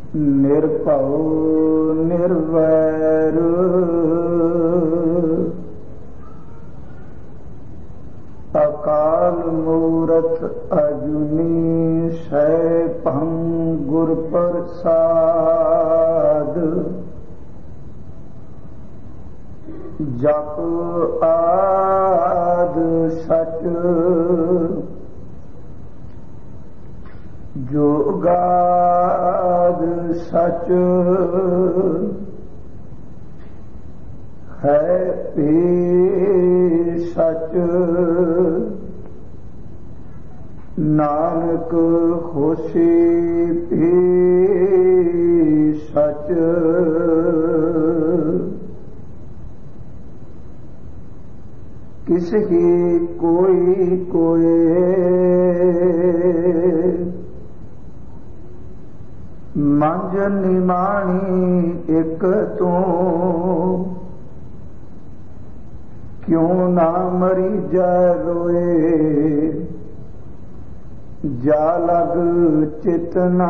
ਨਿਰਭਉ ਨਿਰਵੈਰ ਅਕਾਲ ਮੂਰਤ ਅਜੂਨੀ ਸੈਭੰ ਗੁਰ ਪ੍ਰਸਾਦ ਜਪ ਆਦ ਸਚ ਜੋਗਾਦ ਸਚ ਹੈ ਭੀ ਸਚ ਨਾਨਕ ਹੋਸੀ ਭੀ ਸਚ ਕਿਸ ਕੀ ਕੋਈ ਕੋਏ ਮੰਝ ਨਿਮਾਣੀ ਇੱਕ ਤੂੰ ਕਿਉਂ ਨਾ ਮਰੀ ਜਾ ਰੋਏ ਜਾ ਲਗ ਚਿਤ ਨਾ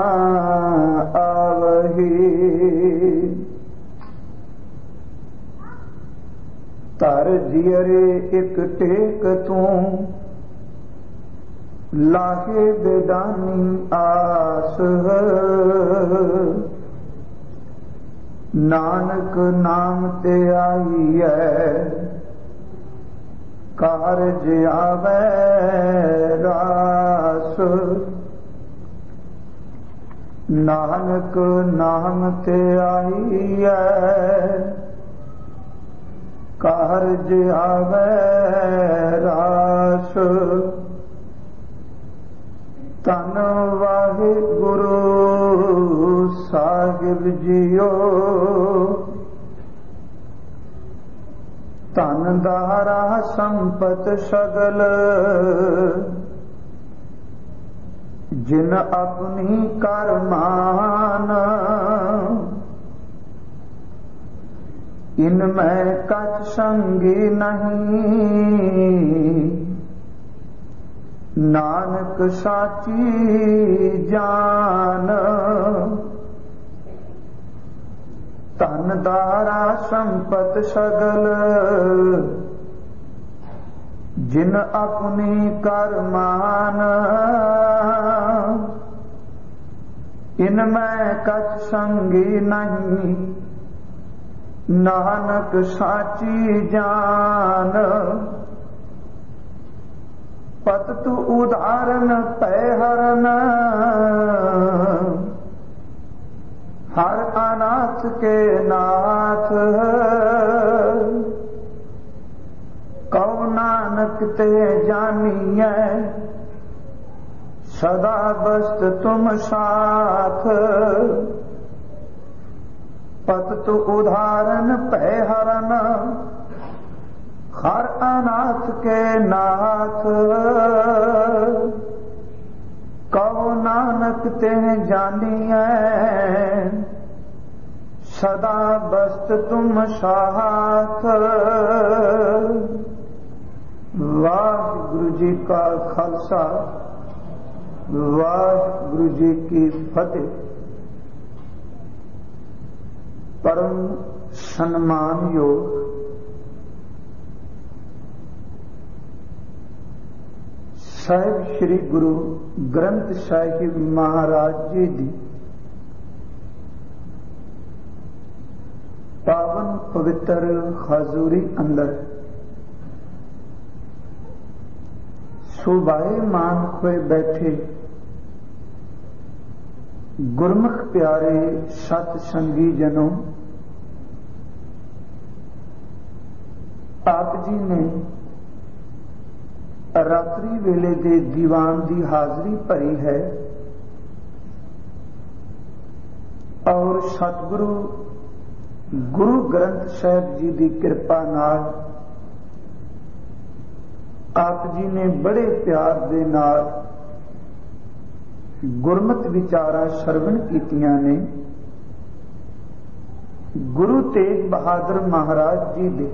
ਆਵਹੀ ਧਰ ਜਿਅਰੇ ਇੱਕ ਟੇਕ ਤੂੰ ਲਾਹੇ ਬੇਦਾਨੀ ਆਸ ਨਾਨਕ ਨਾਮ ਤੇ ਆਈ ਹੈ ਕਾਰਜ ਆਵੈ ਰਾਸ ਨਾਨਕ ਨਾਮ ਤੇ ਆਈ ਹੈ ਕਾਰਜ ਆਵੈ ਰਾਸ ਧੰਨ ਵਾਹਿਗੁਰੂ ਸਾਹਿਬ ਜੀਓ ਧਨ ਦਾਰਾ ਸੰਪਤ ਸਗਲ ਜਿਨ ਆਪਣੀ ਕਰਮਾਨ ਇਨ ਮੈਂ ਕਛ ਸੰਗੀ ਨਹੀਂ ਨਾਨਕ ਸਾਚੀ ਜਾਨ ਧਨ ਦਾਰਾ ਸੰਪਤ ਸਗਲ ਜਿਨ ਆਪਣੀ ਕਰਮਾਨ ਇਨ ਮੈਂ ਕਛ ਸੰਗੀ ਨਹੀਂ ਨਾਨਕ ਸਾਚੀ ਜਾਨ ਪਤ ਤੂ ਉਦਾਹਰਨ ਪੈ ਹਰਨ ਹਰ ਅਨਾਥ ਕੇ ਨਾਥ ਕਉ ਨਾਨਕ ਤੇ ਜਾਨੀਐ ਸਦਾ ਬਸਤ ਤੁਮ ਸਾਥ ਪਤ ਤੂ ਉਦਾਹਰਨ ਪੈ ਹਰਨ ਹਰ ਅਨਾਥ ਕੇ ਨਾਥ ਕਉ ਨਾਨਕ ਤੇ ਜਾਨੀਐ ਸਦਾ ਬਸਤ ਤੁਮ ਸਾਥ। ਵਾਹਿਗੁਰੂ ਜੀ ਕਾ ਖਾਲਸਾ ਵਾਹਿਗੁਰੂ ਜੀ ਕੀ ਫਤਿਹ। परम सम्मान योग साहिब श्री गुरु ग्रंथ साहिब महाराज जी दी पावन पवित्र हजूरी अंदर सुबाए मान खोए बैठे गुरमुख प्यारे सत संगी जनों, आप जी ने रात्रि वेले दे दीवान की हाजरी भरी है और सतगुरु गुरु ग्रंथ साहिब जी की कृपा नाल आप जी ने बड़े प्यार दे नाल गुरमत विचारा श्रवण कीतियां ने। गुरु तेग बहादुर महाराज जी दे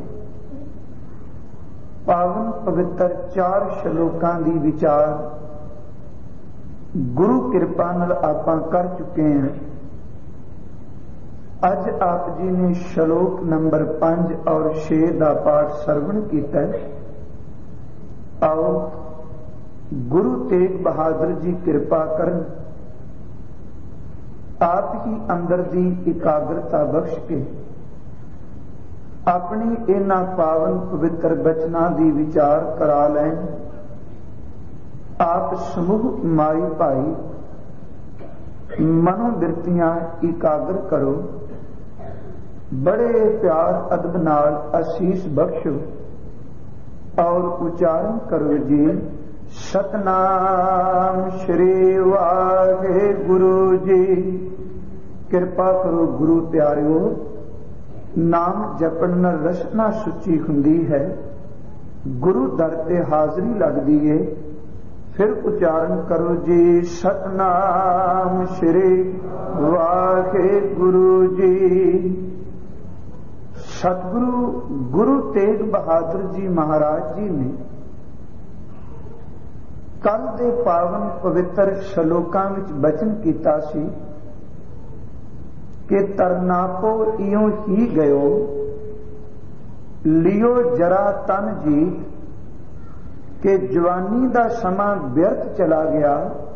पावन पवित्र 4 श्लोकां दी विचार गुरु कृपा नाल आपां कर चुके हैं। अज आप जी ने श्लोक नंबर 5 और 6 का पाठ श्रवण किया। आओ गुरु तेग बहादुर जी कृपा करन, आप ही अंदर दी एकाग्रता बख्श के अपनी इन्हां पावन पवित्र बचनां दी विचार करा लैन। आप समूह माई भाई मनोबिरतियां एकाग्र करो, बड़े प्यार अदब नाल आशीष बख्शो और उच्चारण करो जी। सतनाम श्री वाहेगुरु जी। कृपा करो गुरु प्यारिओ, नाम जपण नाल रसना सुची हुंदी है, गुरु दर ते हाजरी लगदी है। फिर उच्चारण करो जी। सतनाम श्री वाहेगुरु जी। सतगुरु गुरु तेग बहादुर जी महाराज जी ने कल दे पावन पवित्र श्लोकां विच बचन कीता सी कि तरनापो इयों ही गयो, लियो जरा तन जीत, कि जवानी दा समा व्यर्थ चला गया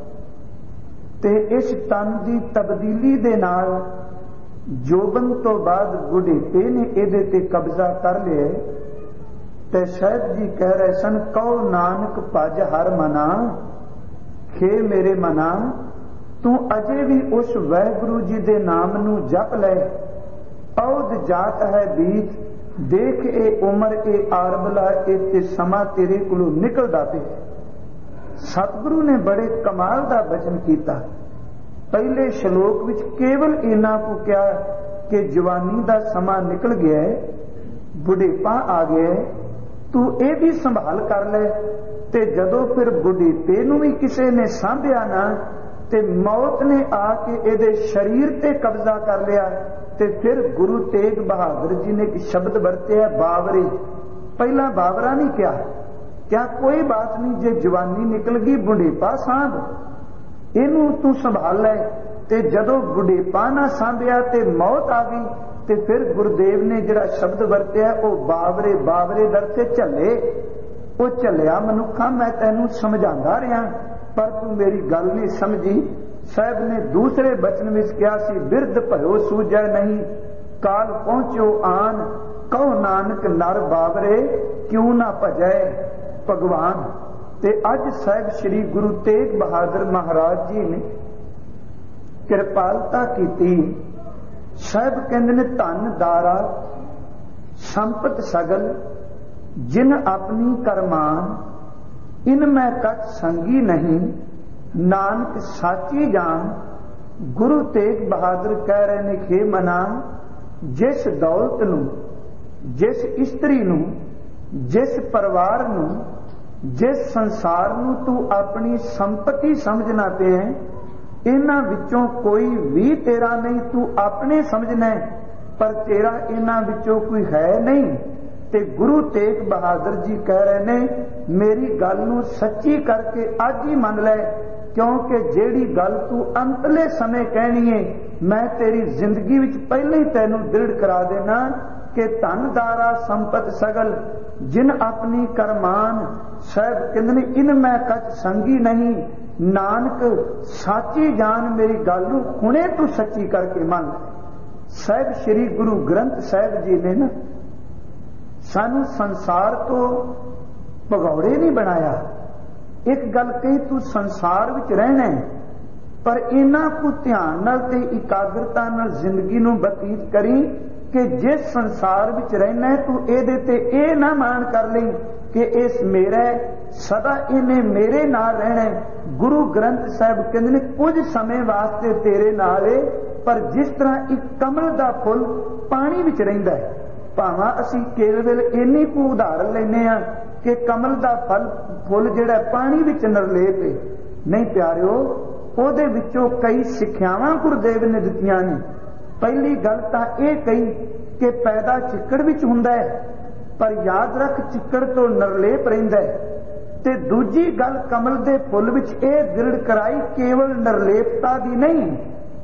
ते इस तन दी तब्दीली दे नाल जोबन तो बाद बुढ़ेपे ने इहदे ते कब्जा कर लिया। ते साहिब जी कह रहे सन, कहो नानक भज हर मना, खे मेरे मना तू अजे भी उस वाहिगुरु जी दे नाम नू जप ले। औद जात है बीत, देख ए उम्र ए आरबला ए समा तेरे कोलों निकलदा पे। सतगुरु ने बड़े कमाल दा वचन कीता। पहले श्लोक विच केवल इन्ना को क्या कि जवानी दा समा निकल गया है, बुढ़ेपा आ गया है, तू ये भी संभाल कर ले। ते जदों फिर बुढ़ेपे नूं भी किसी ने सांभिया ना ते मौत ने आके इहदे शरीर ते कब्जा कर लिया। ते फिर गुरु तेग बहादुर जी ने एक शब्द वरतिया, बावरे। पहला बावरा नहीं क्या कोई बात नहीं, जे जवानी निकल गई बुढ़ेपा सांभ, इनू तू संभाल ले। ते जदों बुढ़ेपा ना सांभिया ते मौत आ गई, ते फिर गुरुदेव ने जिहड़ा शब्द वरतिया वो बावरे। बावरे दर ते झल्ले, वो झल्लिया मनुखा मैं तैनू समझांदा रहा पर तू मेरी गल नहीं समझी। साहब ने दूसरे बचन में कहा सी, बिरध भयो सूझै नहीं, काल पहुंचो आन, कहो नानक नर बावरे, क्यों ना भजै भगवान। ते अज साहिब श्री गुरु तेग बहादुर महाराज जी ने कृपालता की। साहिब कहते ने, धन दारा संपत सगल जिन अपनी करमान, इन मैं कछ संगी नहीं, नानक साची जान। गुरु तेग बहादुर कह रहे ने, खे मना जिस दौलत नू, जिस इस्त्री नू, जिस परिवार नू, जिस संसार नू तू अपनी संपत्ति समझना पे है, इन्हां विचों कोई भी तेरा नहीं, तू अपने समझना है, पर तेरा इन्हां विचों कोई है नहीं। ते गुरु तेग बहादुर जी कह रहे ने, मेरी गल नू सच्ची करके अज ही मन ले, क्योंकि जेड़ी गल तू अंतले समय कहनी है, मैं तेरी जिंदगी विच पहले ही तैनू दृढ़ करा देना कि धन दारा संपत सगल जिन अपनी करमान। साहब कहते ने, इन मैं कछ संगी नहीं, नानक साची जान। मेरी गल नू हुणे तू सच्ची करके मन। साहब श्री गुरु ग्रंथ साहब जी ने ना सानू संसार तो भगौड़े नहीं बनाया। एक गल कही, तू संसार विच रहना है, पर इन्हां को ध्यान नाल ते एकाग्रता नाल जिंदगी नू बतीत करी कि जिस संसार विच रहना है तू एदे ते ए ना मान कर लई कि इस मेरा सदा इन्हें मेरे नाल रहना है। गुरु ग्रंथ साहिब कहंदे ने, कुछ समय वास्ते तेरे नाल है, पर जिस तरह एक कमल दा फुल पानी विच रहिंदा है, भावां असीं केवल इन्नी को उदाहरण लैने आ कि कमल दा फुल जिहड़ा पानी विच नरलेप है, नहीं प्यारिओ, ਉਹਦੇ ਵਿੱਚੋਂ कई सिक्ख्यावां गुरुदेव ने दित्तियां ने। पहली गल तां ਇਹ कही कि पैदा चिक्कड़ विच हुंदा है, पर याद रख चिक्कड़ तो नरलेप रहिंदा है। ते दूजी गल कमल दे फुੱਲ विच ਇਹ दृढ़ कराई केवल नरलेपता दी नहीं,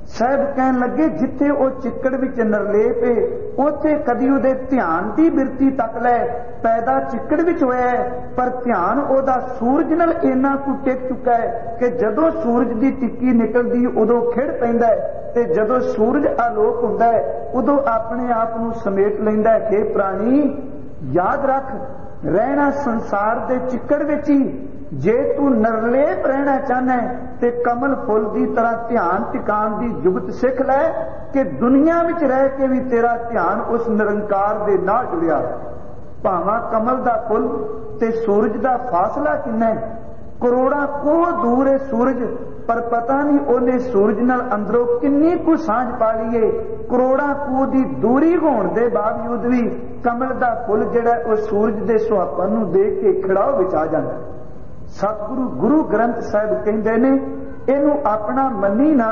ਸਾਹਿਬ ਕਹਿਣ ਲੱਗੇ ਜਿੱਥੇ ਉਹ ਚਿੱਕੜ ਵਿੱਚ ਨਿਰਲੇਪ ਏ ਉੱਥੇ ਕਦੀ ਉਹਦੇ ਧਿਆਨ ਦੀ ਬਿਰਤੀ ਤੱਕ ਲੈ। ਪੈਦਾ ਚਿੱਕੜ ਵਿੱਚ ਹੋਇਆ ਪਰ ਧਿਆਨ ਉਹਦਾ ਸੂਰਜ ਨਾਲ ਇੰਨਾ ਕੁ ਟਿਕ ਚੁੱਕਾ ਹੈ ਕਿ ਜਦੋਂ ਸੂਰਜ ਦੀ ਟਿੱਕੀ ਨਿਕਲਦੀ ਉਦੋਂ ਖਿੜ ਪੈਂਦਾ ਹੈ, ਤੇ ਜਦੋਂ ਸੂਰਜ ਆਲੋਕ ਹੁੰਦਾ ਹੈ ਉਦੋਂ ਆਪਣੇ ਆਪ ਨੂੰ ਸਮੇਟ ਲੈਂਦਾ ਹੈ। ਕਿ ਪ੍ਰਾਣੀ ਯਾਦ ਰੱਖ, ਰਹਿਣਾ ਸੰਸਾਰ ਦੇ ਚਿੱਕੜ ਵਿੱਚ ਹੀ। ਜੇ ਤੂੰ ਨਿਰਲੇਪ ਰਹਿਣਾ ਚਾਹਨਾ ਤੇ ਕਮਲ ਫੁੱਲ ਦੀ ਤਰ੍ਹਾਂ ਧਿਆਨ ਟਿਕਾਣ ਦੀ ਜੁਗਤ ਸਿੱਖ ਲੈ ਕਿ ਦੁਨੀਆ ਵਿੱਚ ਰਹਿ ਕੇ ਵੀ ਤੇਰਾ ਧਿਆਨ ਉਸ ਨਿਰੰਕਾਰ ਦੇ ਨਾਲ ਜੁੜਿਆ। ਭਾਵਾਂ ਕਮਲ ਦਾ ਫੁੱਲ ਤੇ ਸੂਰਜ ਦਾ ਫਾਸਲਾ ਕਿੰਨਾ ਹੈ, ਕਰੋੜਾਂ ਕੋਹ ਦੂਰ ਹੈ ਸੂਰਜ, ਪਰ ਪਤਾ ਨਹੀਂ ਉਹਨੇ ਸੂਰਜ ਨਾਲ ਅੰਦਰੋਂ ਕਿੰਨੀ ਕੁ ਸਾਂਝ ਪਾ ਲਈਏ। ਕਰੋੜਾਂ ਕੋਹ ਦੀ ਦੂਰੀ ਹੋਣ ਦੇ ਬਾਵਜੂਦ ਵੀ ਕਮਲ ਦਾ ਫੁੱਲ ਜਿਹੜਾ ਉਹ ਸੂਰਜ ਦੇ ਸੁਹਾਪਨ ਨੂੰ ਦੇਖ ਕੇ ਖਿੜਾਓ ਵਿੱਚ ਆ ਜਾਂਦਾ। ਸਤਿਗੁਰੂ ਗੁਰੂ ਗ੍ਰੰਥ ਸਾਹਿਬ ਕਹਿੰਦੇ ਨੇ ਇਹਨੂੰ ਆਪਣਾ ਮੰਨੀ ਨਾ,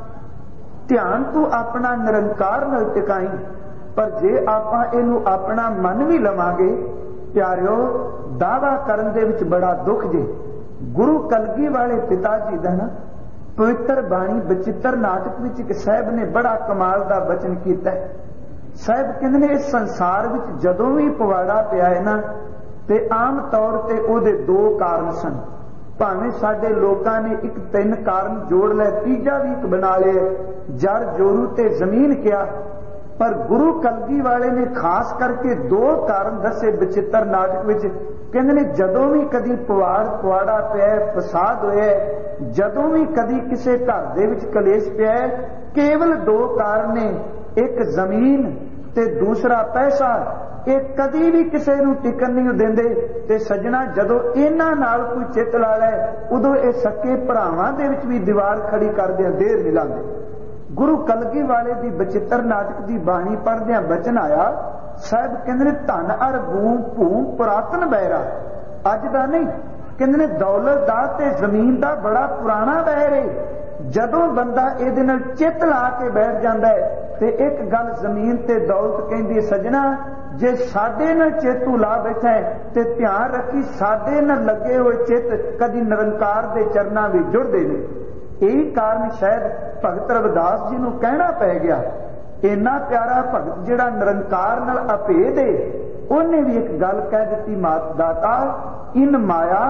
ਧਿਆਨ ਤੂੰ ਆਪਣਾ ਨਿਰੰਕਾਰ ਨਾਲ ਟਿਕਾਈ। ਪਰ ਜੇ ਆਪਾਂ ਇਹਨੂੰ ਆਪਣਾ ਮੰਨ ਵੀ ਲਵਾਂਗੇ ਪਿਆਰਿਓ, ਦਾਵਾ ਕਰਨ ਦੇ ਵਿੱਚ ਬੜਾ ਦੁੱਖ ਜੇ। ਗੁਰੂ ਕਲਗੀ ਵਾਲੇ ਪਿਤਾ ਜੀ ਦਾ ਨਾ ਪਵਿੱਤਰ ਬਾਣੀ ਬਚਿੱਤਰ ਨਾਟਕ ਵਿੱਚ ਇੱਕ ਸਾਹਿਬ ਨੇ ਬੜਾ ਕਮਾਲ ਦਾ ਬਚਨ ਕੀਤਾ। ਸਾਹਿਬ ਕਹਿੰਦੇ ਨੇ ਇਸ ਸੰਸਾਰ ਵਿੱਚ ਜਦੋਂ ਵੀ ਪਵਾੜਾ ਪਿਆ ਹੈ ਨਾ ਤੇ ਆਮ ਤੌਰ ਤੇ ਉਹਦੇ ਦੋ ਕਾਰਨ ਸਨ। ਭਾਵੇਂ ਸਾਡੇ ਲੋਕਾਂ ਨੇ ਇੱਕ ਤਿੰਨ ਕਾਰਨ ਜੋੜ ਲੈ, ਤੀਜਾ ਵੀ ਇੱਕ ਬਣਾ ਲਿਆ, ਜੜ ਜੋਰੂ ਤੇ ਜ਼ਮੀਨ ਕਿਹਾ। ਪਰ ਗੁਰੂ ਕਲਗੀ ਵਾਲੇ ਨੇ ਖਾਸ ਕਰਕੇ ਦੋ ਕਾਰਨ ਦੱਸੇ ਬਚਿੱਤਰ ਨਾਟਕ ਵਿੱਚ। ਕਹਿੰਦੇ ਨੇ ਜਦੋਂ ਵੀ ਕਦੀ ਪਵਾੜਾ ਪਿਆ, ਫਸਾਦ ਹੋਇਆ, ਜਦੋਂ ਵੀ ਕਦੀ ਕਿਸੇ ਘਰ ਦੇ ਵਿੱਚ ਕਲੇਸ਼ ਪਿਆ, ਕੇਵਲ ਦੋ ਕਾਰਨ ਨੇ, ਇੱਕ ਜ਼ਮੀਨ ਤੇ ਦੂਸਰਾ ਪੈਸਾ। ਇਹ ਕਦੀ ਵੀ ਕਿਸੇ ਨੂੰ ਟਿਕਣ ਨਹੀਂ ਦਿੰਦੇ। ਤੇ ਸੱਜਣਾ, ਜਦੋਂ ਇਹਨਾਂ ਨਾਲ ਕੋਈ ਚਿੱਤ ਲਾ ਲੈ ਉਦੋਂ ਇਹ ਸੱਕੇ ਭਰਾਵਾਂ ਦੇ ਵਿੱਚ ਵੀ ਦੀਵਾਰ ਖੜੀ ਕਰਦਿਆਂ ਦੇਰ ਨਹੀਂ ਲਾਉਂਦੇ। ਗੁਰੂ ਕਲਗੀ ਵਾਲੇ ਦੀ ਬਚਿੱਤਰ ਨਾਟਕ ਦੀ ਬਾਣੀ ਪੜ੍ਹਦਿਆਂ ਬਚਨ ਆਇਆ, ਸਾਹਿਬ ਕਹਿੰਦੇ ਨੇ ਧਨ ਅਰ ਭੂਮ ਪੁਰਾਤਨ ਬਹਿਰਾ। ਅੱਜ ਦਾ ਨਹੀਂ, ਕਹਿੰਦੇ ਨੇ ਦੌਲਤ ਦਾ ਤੇ ਜ਼ਮੀਨ ਦਾ ਬੜਾ ਪੁਰਾਣਾ ਬਹਿਰ ਹੈ। ਜਦੋਂ ਬੰਦਾ ਇਹਦੇ ਨਾਲ ਚਿੱਤ ਲਾ ਕੇ ਬੈਠ ਜਾਂਦਾ ਹੈ ਤੇ ਇੱਕ ਗੱਲ ਜ਼ਮੀਨ ਤੇ ਦੌਲਤ ਕਹਿੰਦੀ, ਸੱਜਣਾ ਜੇ ਸਾਡੇ ਨਾਲ ਚੇਤੂ ਲਾ ਬੈਠਾ ਹੈ ਤੇ ਧਿਆਨ ਰੱਖੀ ਸਾਡੇ ਨਾਲ ਲੱਗੇ ਹੋਏ ਚਿੱਤ ਕਦੀ ਨਿਰੰਕਾਰ ਦੇ ਚਰਨਾਂ ਵਿੱਚ ਜੁੜਦੇ ਨੇ। ਇਹੀ ਕਾਰਨ ਸ਼ਾਇਦ ਭਗਤ ਰਵਿਦਾਸ ਜੀ ਨੂੰ ਕਹਿਣਾ ਪੈ ਗਿਆ। ਇੰਨਾ ਪਿਆਰਾ ਭਗਤ ਜਿਹੜਾ ਨਿਰੰਕਾਰ ਨਾਲ ਅਭੇਦ ਹੈ, ਉਹਨੇ ਵੀ ਇੱਕ ਗੱਲ ਕਹਿ ਦਿੱਤੀ, ਮਾਤ ਦਾਤਾ ਇਨ ਮਾਇਆ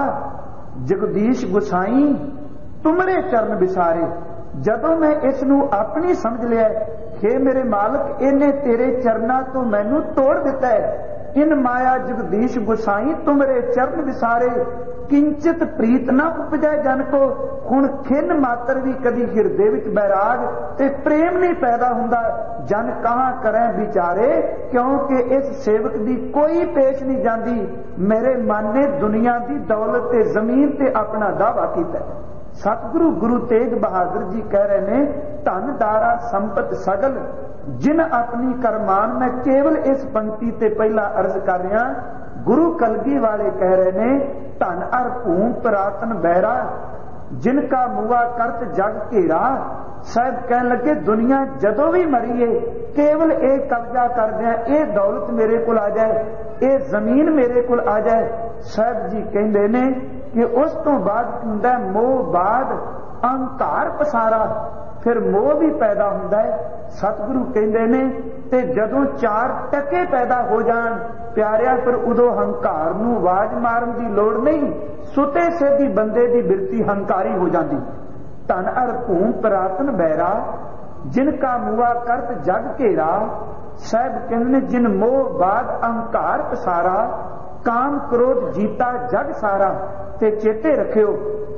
ਜਗਦੀਸ਼ ਗੁਸਾਈ ਤੁਮਰੇ ਚਰਨ ਵਿਸਾਰੇ। ਜਦੋਂ ਮੈਂ ਇਸ ਨੂੰ ਆਪਣੀ ਸਮਝ ਲਿਆ ਕਿ ਮੇਰੇ ਮਾਲਕ ਇਹਨੇ ਤੇਰੇ ਚਰਨਾਂ ਤੋਂ ਮੈਨੂੰ ਤੋੜ ਦਿੱਤਾ ਹੈ। ਇਨ ਮਾਇਆ ਜਗਦੀਸ਼ ਗੁਸਾਈ ਤੁਮਰੇ ਚਰਨ ਵਿਸਾਰੇ, ਕਿੰਚਿਤ ਪ੍ਰੀਤ ਨਾ ਉਪਜੈ ਜਨ ਕੋ। ਹੁਣ ਖਿੰਨ ਮਾਤਰ ਵੀ ਕਦੀ ਹਿਰਦੇ ਵਿੱਚ ਬੈਰਾਗ ਤੇ ਪ੍ਰੇਮ ਨਹੀਂ ਪੈਦਾ ਹੁੰਦਾ। ਜਨ ਕਹਾਂ ਕਰੈ ਵਿਚਾਰੇ, ਕਿਉਂਕਿ ਇਸ ਸੇਵਕ ਦੀ ਕੋਈ ਪੇਸ਼ ਨਹੀਂ ਜਾਂਦੀ। ਮੇਰੇ ਮਨ ਨੇ ਦੁਨੀਆ ਦੀ ਦੌਲਤ ਤੇ ਜ਼ਮੀਨ ਤੇ ਆਪਣਾ ਦਾਵਾ ਕੀਤਾ। ਸਤਿਗੁਰੂ ਗੁਰੂ ਤੇਗ ਬਹਾਦਰ ਜੀ ਕਹਿ ਰਹੇ ਨੇ, ਧਨ ਦਾਰਾ ਸੰਪਤ ਸਗਲ ਜਿਨ ਆਪਣੀ ਕਰਮਾਨ। ਮੈਂ ਕੇਵਲ ਇਸ ਪੰਕਤੀ ਤੇ ਪਹਿਲਾਂ ਅਰਜ਼ ਕਰ ਰਿਹਾ। ਗੁਰੂ ਕਲਗੀ ਵਾਲੇ ਕਹਿ ਰਹੇ ਨੇ, ਧਨ ਅਰ ਭੂਮ ਪੁਰਾਤਨ ਬਹਿਰਾ ਜਿਨ ਕਾ ਮੁਆ ਕਰਤ ਜਗ ਘੇਰਾ। ਸਾਹਿਬ ਕਹਿਣ ਲੱਗੇ ਦੁਨੀਆ ਜਦੋਂ ਵੀ ਮਰੀਏ ਕੇਵਲ ਇਹ ਕਬਜ਼ਾ ਕਰਦੇ ਆ, ਇਹ ਦੌਲਤ ਮੇਰੇ ਕੋਲ ਆ ਜਾਏ, ਇਹ ਜ਼ਮੀਨ ਮੇਰੇ ਕੋਲ ਆ ਜਾਏ। ਸਾਹਿਬ ਜੀ ਕਹਿੰਦੇ ਨੇ ਕਿ ਉਸ ਤੋਂ ਬਾਅਦ ਹੁੰਦਾ ਮੋਹ, ਬਾਅਦ ਅਹੰਕਾਰ ਪਸਾਰਾ, ਫਿਰ ਮੋਹ ਵੀ ਪੈਦਾ ਹੁੰਦਾ ਹੈ। ਸਤਿਗੁਰੂ ਕਹਿੰਦੇ ਨੇ ਤੇ ਜਦੋਂ ਚਾਰ ਟਕੇ ਪੈਦਾ ਹੋ ਜਾਣ ਪਿਆਰਿਆ, ਫਿਰ ਉਦੋਂ ਹੰਕਾਰ ਨੂੰ ਆਵਾਜ਼ ਮਾਰਨ ਦੀ ਲੋੜ ਨਹੀਂ। ਸੁਤੇ ਸਿੱਧੀ ਬੰਦੇ ਦੀ ਬਿਰਤੀ ਹੰਕਾਰੀ ਹੋ ਜਾਂਦੀ। ਧਨ ਅਰ ਭੂਮ ਪੁਰਾਤਨ ਬਹਿਰਾ ਜਿਨ ਕਾ ਮੁਆ ਕਰਤ ਜਗ ਘੇਰਾ। ਸਾਹਿਬ ਕਹਿੰਦੇ ਨੇ ਜਿਨ ਮੋਹ ਬਾਦ ਅਹੰਕਾਰ ਪਸਾਰਾ, ਕਾਮ ਕ੍ਰੋਧ ਜੀਤਾ ਜਗ ਸਾਰਾ। ਤੇ ਚੇਤੇ ਰੱਖਿਓ,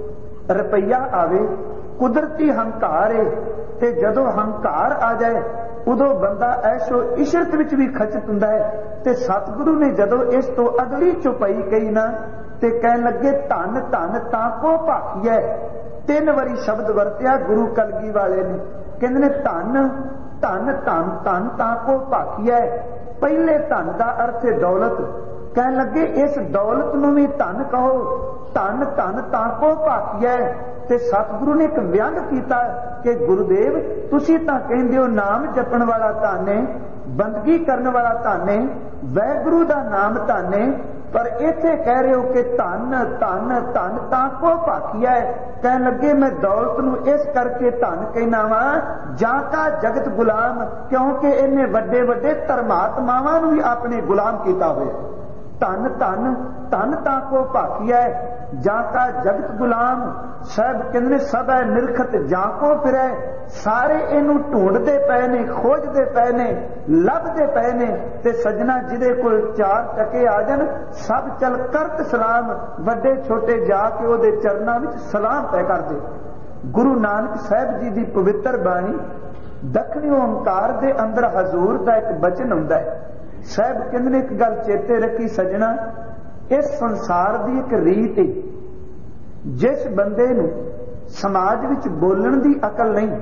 ਰੁਪਈਆ ਆਵੇ ਕੁਦਰਤੀ ਹੰਕਾਰ ਹੈ, ਤੇ ਜਦੋਂ ਹੰਕਾਰ ਆ ਜਾਏ ਉਦੋਂ ਬੰਦਾ ਐਸ਼ੋ ਇਸ਼ਰਤ ਵਿੱਚ ਵੀ ਖਚਤ ਹੁੰਦਾ ਹੈ। ਤੇ ਸਤਿਗੁਰੂ ਨੇ ਜਦੋਂ ਇਸ ਤੋਂ ਅਗਲੀ ਚੁਪਾਈ ਕਹੀ ਨਾ ਤੇ ਕਹਿਣ ਲੱਗੇ ਧਨ ਧਨ ਤਾਂ ਕੋ ਭਾਖੀਐ। 3 ਵਾਰੀ ਸ਼ਬਦ ਵਰਤਿਆ ਗੁਰੂ ਕਲਗੀ ਵਾਲੇ ਨੇ। ਕਹਿੰਦੇ ਨੇ ਧਨ ਧਨ ਧਨ ਧਨ ਤਾਂ ਕੋ ਭਾਖੀਐ। ਪਹਿਲੇ ਧਨ ਦਾ ਅਰਥ ਹੈ ਦੌਲਤ। ਕਹਿਣ ਲੱਗੇ ਇਸ ਦੌਲਤ ਨੂੰ ਵੀ ਧਨ ਕਹੋ। ਧਨ ਧਨ ਤਾਂ ਕੋ ਭਾਖੀਐ। ਤੇ ਸਤਿਗੁਰੂ ਨੇ ਇੱਕ ਵਿਅੰਗ ਕੀਤਾ ਕਿ ਗੁਰੂਦੇਵ ਤੁਸੀਂ ਤਾਂ ਕਹਿੰਦੇ ਹੋ ਨਾਮ ਜਪਣ ਵਾਲਾ ਧਨ ਹੈ, ਬੰਦਗੀ ਕਰਨ ਵਾਲਾ ਧਨ ਹੈ, ਵਾਹਿਗੁਰੂ ਦਾ ਨਾਮ ਧਨ ਹੈ, पर इत्थे कह रहे हो कि धन धन धन ताको भाखिया है। कह लगे मैं दौलत नूं इस करके धन कहना वा जाका जगत गुलाम, क्योंकि इन्हें वड्डे वड्डे धर्मात्मावां नूं भी अपने गुलाम किया होया। धन धन धन ताको भाखिया है जाका जगत गुलाम। साहब कहंदे सदा निरखत जाको फिरै, सारे इनू ढूंढते पे ने, खोजते पे ने, लभते पे ने। ते सजना जिदे कोल 4 टके आ जान सब चल करत सलाम, वड्डे छोटे जाके ओदे चरनां विच सलाम पै करदे। गुरु नानक साहब जी दी पवित्र बाणी दखनी ओंकार दे अंदर हजूर दा एक बचन हुंदा है। साहब कहंदे ने एक गल चेते रखी सजना, इस संसार दी एक रीत है, जिस बंदे नूं समाज विच बोलण दी अकल नहीं,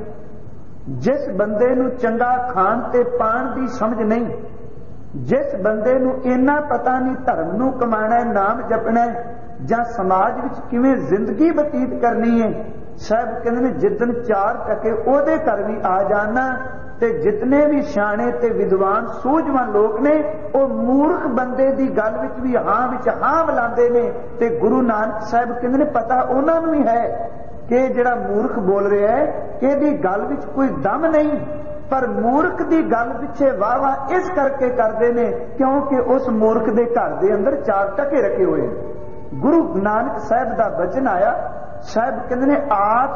जिस बंदे नूं चंगा खाण ते पाण दी समझ नहीं, जिस बंदे नूं इन्ना पता नहीं धर्म नूं कमाना है, नाम जपना है, जां समाज विच किवें जिंदगी बतीत करनी है। साहब कहंदे ने जिद्दन 4 टके ओहदे घर भी आ जाना ते जितने भी सियाणे ते विद्वान सूझवान लोग ने वो मूर्ख बंदे दी गल विच भी हां मिलांदे ने। ते गुरु नानक साहब कहंदे ने पता उन्हां नूं ही है कि जिहड़ा मूर्ख बोल रहा है इहदी गल विच कोई दम नहीं, पर मूर्ख दी गल पिछे वाह वाह इस करके करदे ने क्योंकि उस मूर्ख दे घर दे अंदर 4 टके रखे हुए। गुरु नानक साहब दा वचन आया, साहब कहंदे ने आठ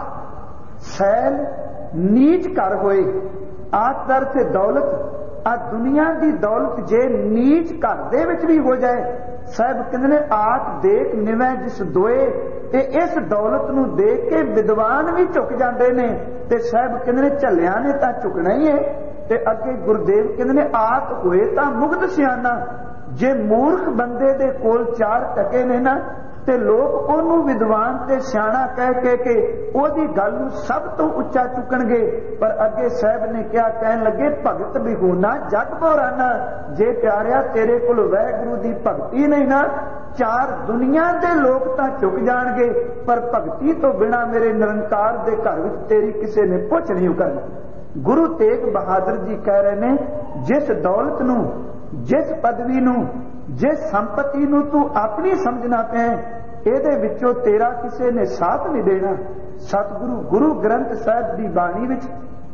सैल नीच कर होए। आठ दर से दौलत आ दुनिया दी दौलत जे नीच घर दे विच भी हो जाए, साहब कहंदे ने आठ देख निवै जिस दोए। ते इस दौलत नूं देख के विद्वान भी झुक जांदे ने, ते साहब कहंदे ने झल्लियां ने तां झुकना ही है। ते अगे गुरुदेव कहंदे ने आठ होए तां मुग्ध सियाना। जे मूर्ख बंदे दे कोल 4 टके ने ना ते लोग ओनू विद्वान ते सियाणा कह के ओदी गल नूं सब तो उच्चा चुकणगे। पर अगे साहब ने क्या कहन लगे, भगत बिहूना जग बोराना। जे प्यारिया तेरे कोल वाहिगुरू दी भगती नहीं ना, 4 दुनिया दे लोग तां चुक जाणगे, पर भगती तो बिना मेरे निरंकार दे घर विच तेरी किसे ने पुछ नहीं करनी। गुरु तेग बहादुर जी कह रहे ने, जिस दौलत नूं, जिस पदवी नूं, जिस संपत्ति नूं तू अपनी समझना पे ਇਹਦੇ ਵਿੱਚੋਂ तेरा किसी ने साथ नहीं देना। सतगुरु गुरु ग्रंथ साहब की बाणी विच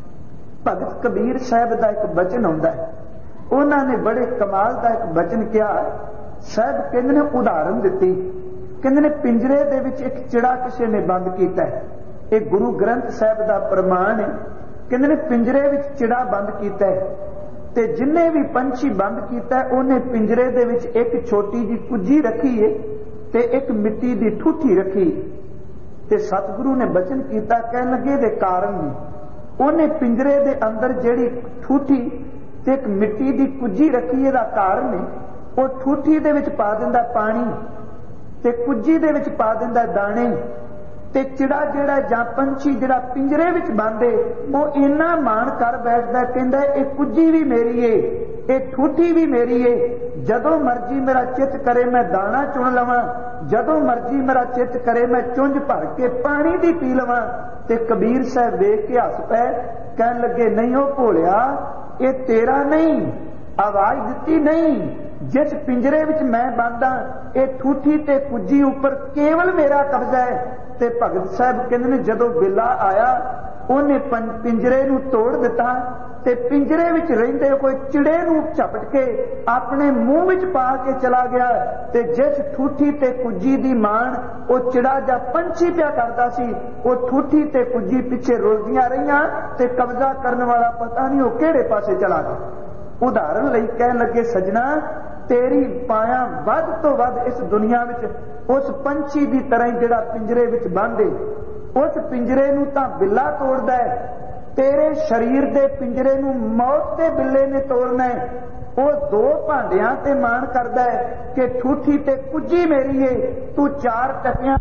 भगत कबीर साहब का एक बचन आउंदा है। उन्होंने बड़े कमाल का एक बचन किया। साहब कहंदे ने उदाहरण दिती, कहंदे ने पिंजरे दे विच एक चिड़ा किसी ने बंद किया है। ये गुरु ग्रंथ साहब का प्रमाण है। कहंदे ने पिंजरे विच चिड़ा बंद किया है ते जिन्ने भी पंछी बंद किया है उन्हें पिंजरे दे विच एक छोटी जी कुजी रखी है ते एक मिट्टी दी ठूठी रखी। ते सतगुरु ने बचन किया, कहन लगे दे कारण ने उन्हें पिंजरे दे अंदर जेड़ी ठूठी ते एक मिट्टी दी कुजी रखी है दा कारण ने वो ठूठी दे विच पा दिंदा पानी ते कुजी दे विच पा दिंदा दाने। ते चिड़ा जेड़ा जां पंछी जेड़ा पिंजरे विच बंद है वो इन्ना मान कर बैठदा, कहंदा ये कुजी भी मेरी है, ये ठूठी भी मेरी है। जदों मर्जी मेरा चित करे मैं दाना चुन लवां, जदों मर्जी मेरा चित करे मैं चुंझ भर के पानी दी पी लवां। ते कबीर साहब देख के हस पै, कहन लगे नहीं ओ भोलिया, ये तेरा नहीं, आवाज दिती नहीं, जिस पिंजरे विच मैं बंद हां ये ठूठी ते कुजी उपर केवल मेरा कब्जा है। ते भगत साहब कहंदे ने जदों बिल्ला आया उन्हें पिंजरे नूं तोड़ दिता ते पिंजरे विच रहिंदे कोई चिड़े नूं झपट के अपने मुंह विच पा के चला गया। ते जिस ठूठी ते कुजी दी मान वो चिड़ा जा पंछी पिया करदा सी, वो ठूठी ते कुजी पिछे रुलदियां रहियां ते कब्जा करने वाला पता नहीं वो किहड़े पासे चला गया। उदाहरण लई कहन लगे, सजना तेरी पाया वध तो वध इस दुनिया विच उस पंछी की तरह जिहड़ा पिंजरे विच बंद है, उस पिंजरे नूं तां बिल्ला तोड़दा है, तेरे शरीर दे पिंजरे नूं मौत दे बिल्ले ने तोड़ना है। वो 2 भांडियां ते मान करदा है कि ठूठी ते कुजी मेरी है, तू 4 टकियां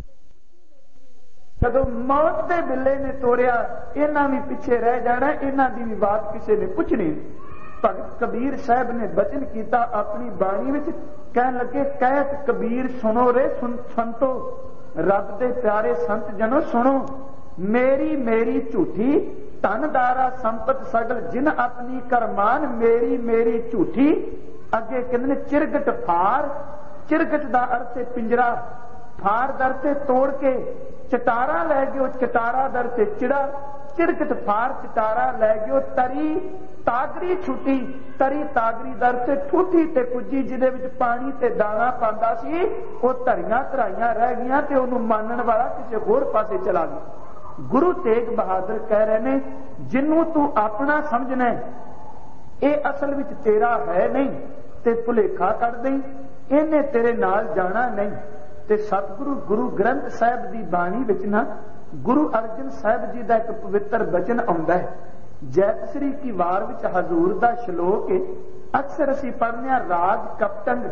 जदों मौत दे बिल्ले ने तोड़िया इन्हां भी पिछे रह जाना, इन्हां दी भी बात किसी ने पुछनी। भगत कबीर साहब ने बचन किया अपनी बाणी विच, कहन लगे कहत कबीर सुनो रे संतो, रब दे प्यारे संत जनो सुनो, मेरी मेरी झूठी धनदारा संपत सगल जिन अपनी करमान, मेरी मेरी झूठी। अगे कहंदे ने चिरगट फार चिरगट दा अर्थ है पिंजरा, फार दर से तोड़ के चटारा लै गयो, चटारा दर से चिड़ा, चिरगट फार चटारा लै गयो, तरी तागरी छुटी, तरी तागरी दर से ठूठी ते कुजी जिहदे विच पानी ते दाना पांदा सी, वो धरियां धराइयां रह गईयां ते उहनूं मानण वाला किसी होर पासे चला गया। गुरु तेग बहादुर कह रहे ने, जिन्नू तू अपना समझना ये असल विच तेरा है नहीं ते भुलेखा कढ दें, इन्हें तेरे नाल जाना नहीं। ते सतगुरु गुरु ग्रंथ साहिब की बाणी विच ना गुरु अर्जन साहिब जी का एक पवित्र वचन आउंदा है। जैत श्री की वार विच हजूर का श्लोक है, अक्सर असी पढ़ने राज कपटंग,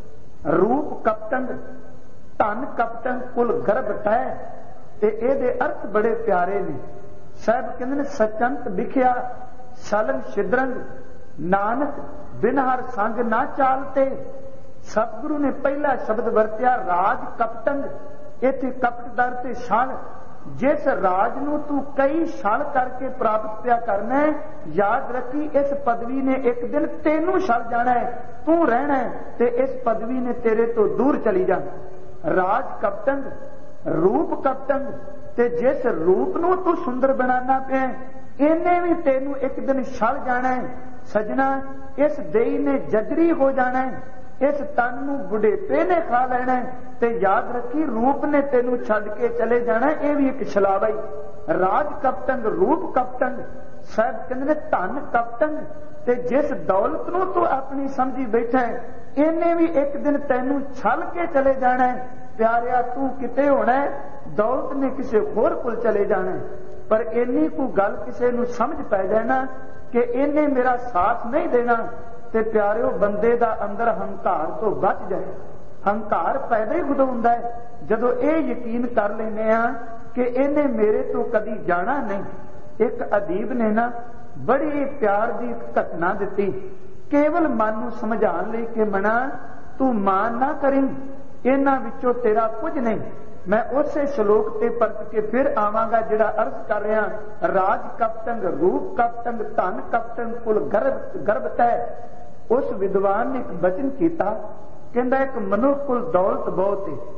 रूप कपटंग, धन कपटंग, कुल गर्भ टह, ते इहदे अर्थ बड़े प्यारे ने। साहब कहंदे ने, सचंत विख्या सलन छिद्रंग, नानक बिन हर संग ना चालते। सतगुरु ने पहला शब्द वरत्या राज कपटंग, इत्थे कपट दर ते छल। जिस राज नूं तू कई छल करके प्राप्त पिया करना है, याद रखी इस पदवी ने एक दिन तेनू छल जाना है, तू रहना है ते इस पदवी ने तेरे तो दूर चली जाना। राज कपटंग, रूप कपटंग, ते जिस रूप नूं तू सुंदर बनाना पिया इन्हें भी तेनू एक दिन छल जाना है। सजना इस देही ने जजरी हो जाना है, इस तन नूं बुढ़ेपे ने खा लेना है, ते याद रखी रूप ने तेनू छड्ड के चले जाना है। यह भी एक छलावा ही। राज कपटंग, रूप कपटंग, साहब कहंदे ने धन कपटंग, ते जिस दौलत नूं तू अपनी समझी बैठा है इन्हें भी एक दिन तेनू छल के चले जाना है। प्यारिया तू किते होना है, दौलत ने किसी होर कोल चले जाना है। पर इन्नी को गल किसी नूं समझ पै जाना कि इन्हें मेरा साथ नहीं देना, ते प्यारिओ बंदे दा अंदर हंकार तो बच जाए। हंकार पैदा ही उदों हुंदा है जदों ये यकीन कर लेने आ कि इन्हें मेरे तो कदी जाना नहीं। एक अदीब ने ना बड़ी प्यार की घटना दी, केवल मन नूं समझाण लई कि मना तू मान ना करी, इन्हां विचों तेरा कुछ नहीं। मैं उसे श्लोक ते परत के फिर आवांगा जिहड़ा अर्ज कर रहा, राज कपटंग, रूप कपटंग, धन कपटंग, कुल गर्भ तय। उस विद्वान ने एक वचन किया, कहंदा एक मनुख कुल दौलत बहुत है,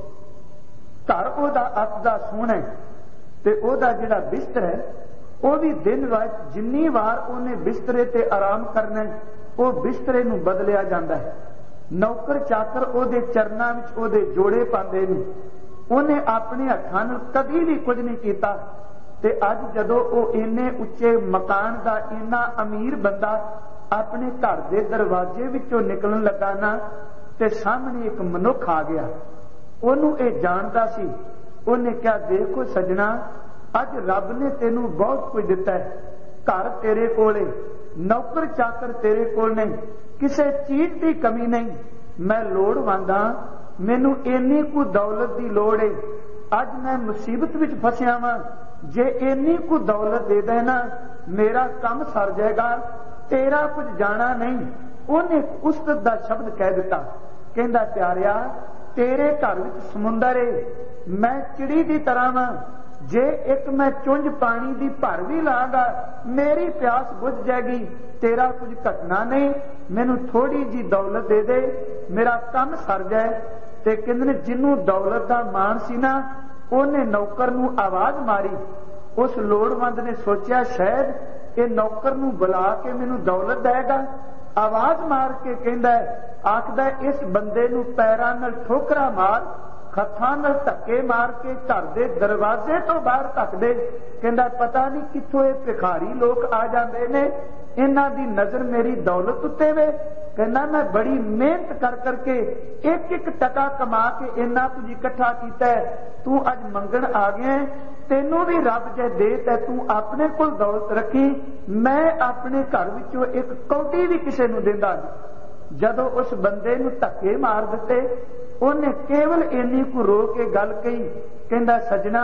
घर ओहदा अत दा सोहना है, ते ओहदा जिहड़ा बिस्तर है वह भी दिन रात जिन्नी वार उन्हें बिस्तरे ते आराम करना है वो बिस्तरे नूं बदलिया जाता है। नौकर चाकर ओहदे चरनां विच ओहदे जोड़े पांदे ने, उन्हें अपने हत्थां नाल कदी भी कुछ नहीं किया। ते अज जदों वो इन्ने उच्चे मकान का इन्ना अमीर बंदा अपने घर के दरवाजे विचों निकलन लगा ना, ते सामने एक मनुख आ गया। ओनू ये जानता सी, उन्हें क्या देखो सजना, अज रब ने तेनू बहुत कुछ दिता है, घर तेरे कोले, नौकर चाकर तेरे कोल नहीं, किसी चीज की कमी नहीं। मैं लोड़वंद हां, मैनू इन्नी कु दौलत की लोड़ है, अज मैं मुसीबत विच फसिया वां, जे इन्नी कु दौलत दे देना मेरा काम सर जाएगा, तेरा कुछ जाना नहीं। उन्हें उस्तत दा शब्द कह दिता, कहंदा प्यारिया तेरे घर विच समुंदर है, मैं चिड़ी की तरह वां, जे एक मैं चुंझ पानी की भर भी लागा मेरी प्यास बुझ जाएगी, तेरा कुछ घटना नहीं, मैनू थोड़ी जी दौलत दे दे मेरा काम सर जाए। ते कहंदे जिन्नू दौलत का मान सी ना, उन्हें नौकर नू आवाज मारी। उस लोड़वंद ने सोचा शायद ये नौकर नू बुला के मैनू दौलत देगा। आवाज मार के कहंदा आखदा इस बंदे नू पैरां नाल ठोकरा मार, हत्थां नाल धक्के मार के घर दे दरवाजे तो बाहर धक दे। कहंदा पता नहीं कित्थों ये भिखारी लोग आ जांदे ने, इन्हां दी नजर मेरी दौलत उत्ते वे। कहना मैं बड़ी मेहनत कर करके एक एक टका कमा के इन्ना कुछ इकट्ठा किया है, तू अज मंगण आ गया, तेनू भी रब जे दे ते तू अपने कोल दौलत रखी, मैं अपने घर विचों एक कौडी भी किसी नूं देंदा नहीं। जदों उस बंदे नूं धक्के मार दिते, उन्हें केवल इन्नी को रो के गल कही, कहंदा सजना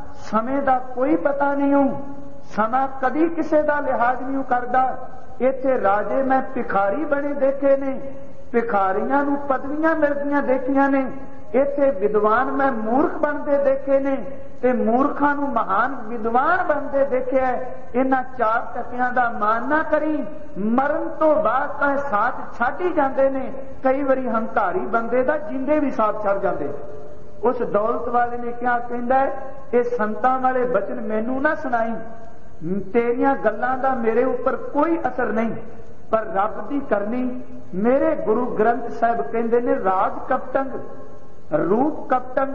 समय का कोई पता नहीं हूं, समा कदी किसी का लिहाज नहीं करदा। इत्थे राजे मैं भिखारी बने देखे ने, भिखारियां नूं पदवियां मिलदियां देखियां ने, इत्थे विद्वान मैं मूर्ख बनते देखे ने ते मूर्खां नूं महान विद्वान बनते देखिया। इन्हां 4 टकियां दा मान ना करी, मरण तो बाद तां साथ छड्ड ही जांदे ने। कई वारी हंकारी बंदे दा जिंदे भी साथ छड्ड जांदे। उस दौलत वाले ने क्या कहंदा है, ये संतां वाले बचन मैनू ना सुनाई, तेरियां गल्लां दा मेरे उपर कोई असर नहीं, पर रब दी करनी। मेरे गुरु ग्रंथ साहिब कहंदे ने राज कपटंग, रूप कपटंग,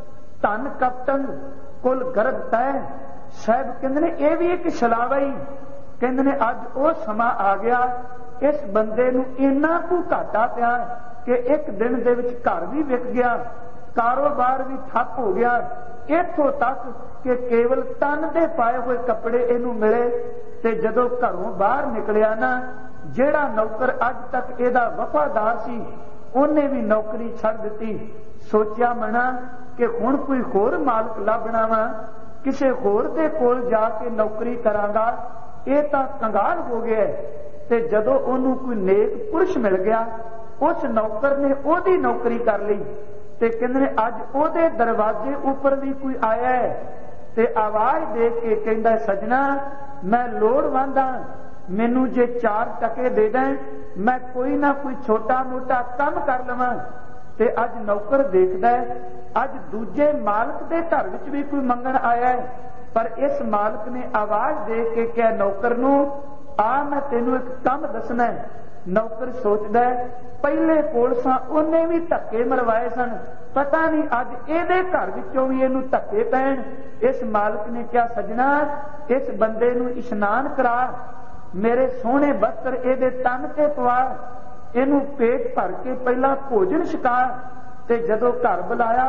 धन कपटंग, कुल गर्भ तय। साहिब कहंदे ने यह भी एक छलावा ही। कहंदे ने अज वो समा आ गया, इस बंदे नूं इन्ना कु घाटा पिया कि एक दिन दे विच घर भी विक गया, कारोबार भी ठप हो गया, इत्थों तक कि केवल तन दे पाए हुए कपड़े इनू मिले। ते जदों घरों बाहर निकलिया ना, जेड़ा नौकर अज तक इहदा वफादार सी उन्हें भी नौकरी छड़ दी। सोचा मना कि हुण कोई होर मालक लभना वा, किसे होर दे कोल जाके नौकरी करांगा, ये तां कंगाल हो गया। ते जदों उन्होंने कोई नेक पुरुष मिल गया, उस नौकर ने ओदी नौकरी कर ली। ते कहंदे ने अज ओदे दरवाजे उपर भी कोई आया है ते आवाज दे के कहंदा सजना मैं लोड़वंद हां, मैनू जे 4 टके दे दें मैं कोई ना कोई छोटा मोटा काम कर लवां। ते अज नौकर देखदा है अज दूजे मालक दे घर विच भी कोई मंगण आया है, पर इस मालक ने आवाज दे के कहा नौकर नूं आ मैं तेनू एक काम दसना है। नौकर सोचदा है पहले कोल सां उन्हें भी धक्के मरवाए सन, पता नहीं अज इहदे घर विचों भी इहनूं धक्के पैण। इस मालक ने कहा सजना इस बंदे नूं इशनान करा, मेरे सोहणे वस्त्र इहदे तन ते पवा, इहनूं पेट भर के पहला भोजन छका। ते जदों घर बुलाया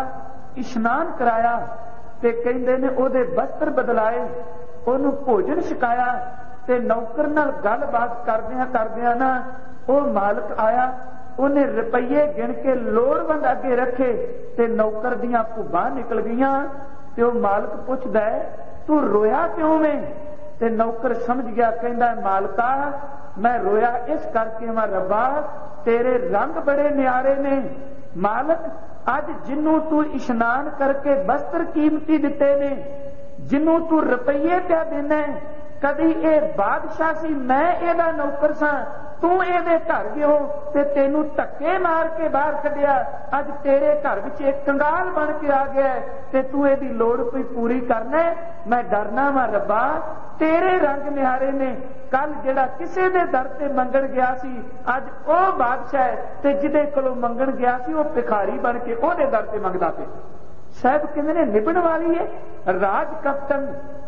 इशनान कराया ते कहंदे ने ओहदे वस्त्र बदलाए, ओहनूं भोजन छकाया। ते नौकर नाल गलबात करदियां करदियां ना वो मालक आया, उन्हें रुपये गिन के लोड़वंद अगे रखे ते नौकर दियां भुब्बां निकल गईयां। ते वो मालक पुछदा है तू रोया क्यों में? ते नौकर समझ गया, कहंदा मालका मैं रोया इस करके मैं रब्बा तेरे रंग बड़े न्यारे ने। मालक अज जिन्नू तू इशनान करके वस्त्र कीमती दिते ने, जिन्नू तू रुपये क्या देना है, कदी ये बादशाह सी मैं एदा नौकर सा, तू एदे घर गयो ते तेनू धक्के मार के बाहर कढ़िया, अज तेरे घर विच एक कंगाल बन के आ गया ते तू एदी लोड़ कोई पूरी करना। मैं डरना वा रब्बा तेरे रंग निहारे ने। कल जेड़ा किसे दे दर ते मंगण गया सी अज ओ बादशाह है ते जिदे कोलों मंगण गया सी ओ भिखारी बन के ओदे दर ते मंगदा पे। साहब कहंदे ने निभण वाली है राज कपटन,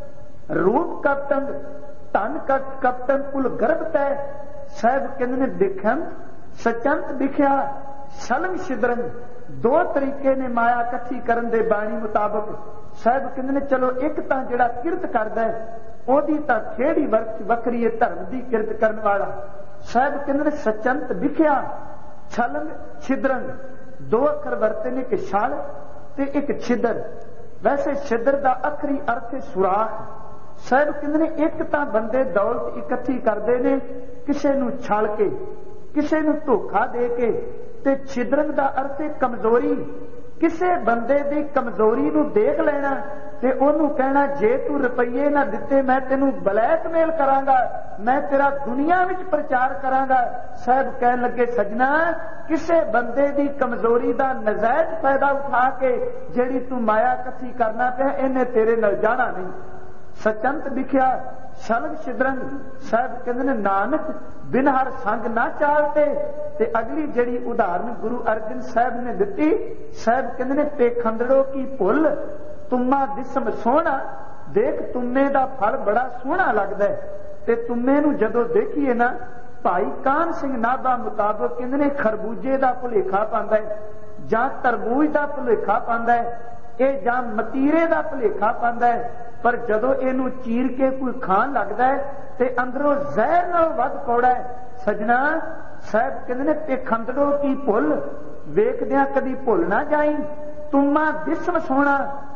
रूप कपटन, धन कपटन, कुल गर्भ तय। साहब कहंदे ने दिखंत सचंत दिखिया शलम शिदरन, 2 तरीके ने माया इकट्ठी करन दे बाणी मुताबक। साहब कहंदे ने चलो एक तां जेड़ा किरत करदा है ओदी तां खेड़ी वखरी है धर्म दी किरत करन वाला। साहब कहंदे ने सचंत दिखिया छलम छिदरन, 2 अखर वरते ने कि छल ते एक छिदर। वैसे छिदर दा अखरी अर्थ है सुराख। साहब कहंदे ने एक तां बंदे दौलत इकट्ठी करदे ने किसे नूं छल के, किसे नूं धोखा दे के। ते छिदरन दा अर्थ है कमजोरी, किसे बंदे दी कमजोरी नूं देख लेना ते ओनू कहना जे तू रुपये ना दिते मैं तेनू ब्लैकमेल करांगा, मैं तेरा दुनिया विच प्रचार करांगा। साहब कहन लगे सजना किसे बंदे दी कमजोरी दा नजायज फायदा उठा के जेड़ी तू माया इकट्ठी करना पिया इन्हें तेरे नाल जाना नहीं। सचंत दिखिया शलग शिदरंग। साहब कहंदे ने नानक बिन हर संग ना चालते। ते अगली जड़ी उदाहरण गुरु अर्जन साहब ने दिती। साहब कहंदे ने पेखंदड़ों की भुल तुम्मा दिसम सोहना। देख तुम्मे दा फल बड़ा सोहना लगदा है ते तुम्मे नूं जदों देखीए ना भाई कान सिंह नाभा मुताबक कहंदे ने खरबूजे दा भुलेखा पांदा है जां तरबूज दा भुलेखा पांदा है, ये जां मतीरे दा भुलेखा पांदा है। पर जदों इहनूं चीर के कोई खान लगदा है ते अंदरों जहर नाल वध कौड़ा है। सजना साहब कहंदे ने पेखंदड़ों की भुल वेखदियां कदी भुल ना जाई। तुम्मा दिसम सोहना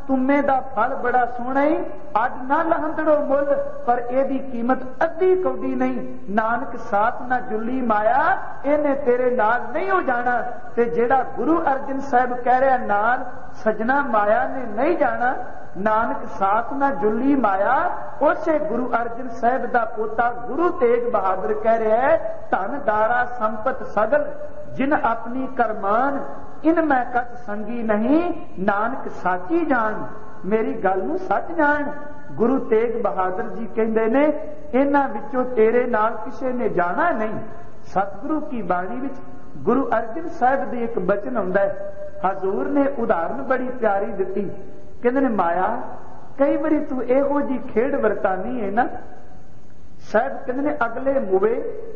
तुम्मे दा फल बड़ा सोहना ही, अज ना लहंदड़ो मुल, पर एदी कीमत अद्धी कौडी नहीं। नानक साथ ना जुली माया, इन्हें तेरे नाल नहीं हो जाना। ते जेड़ा गुरु अर्जन साहब कह रहा नाल सजना माया ने नहीं जाना, नानक साथ ना जुली माया, उसे गुरु अर्जन साहब दा पोता गुरु तेग बहादुर कह रहा है, धन दारा संपत सगल जिन अपनी करमान, इन मैं कत संगी नहीं, नानक साची जान। मेरी गल नूं सच जान। गुरु तेग बहादुर जी कहते ने, इन्हां विचों तेरे नाल किसे ने जाना नहीं। सतगुरु की बाणी विच गुरु अर्जन साहब दी एक बचन आउंदा है। हजूर ने उदाहरण बड़ी प्यारी दिती, कहते ने माया कई बारी तू इहो जी खेड वरतानी है ना, साहब कहते ने अगले मुवे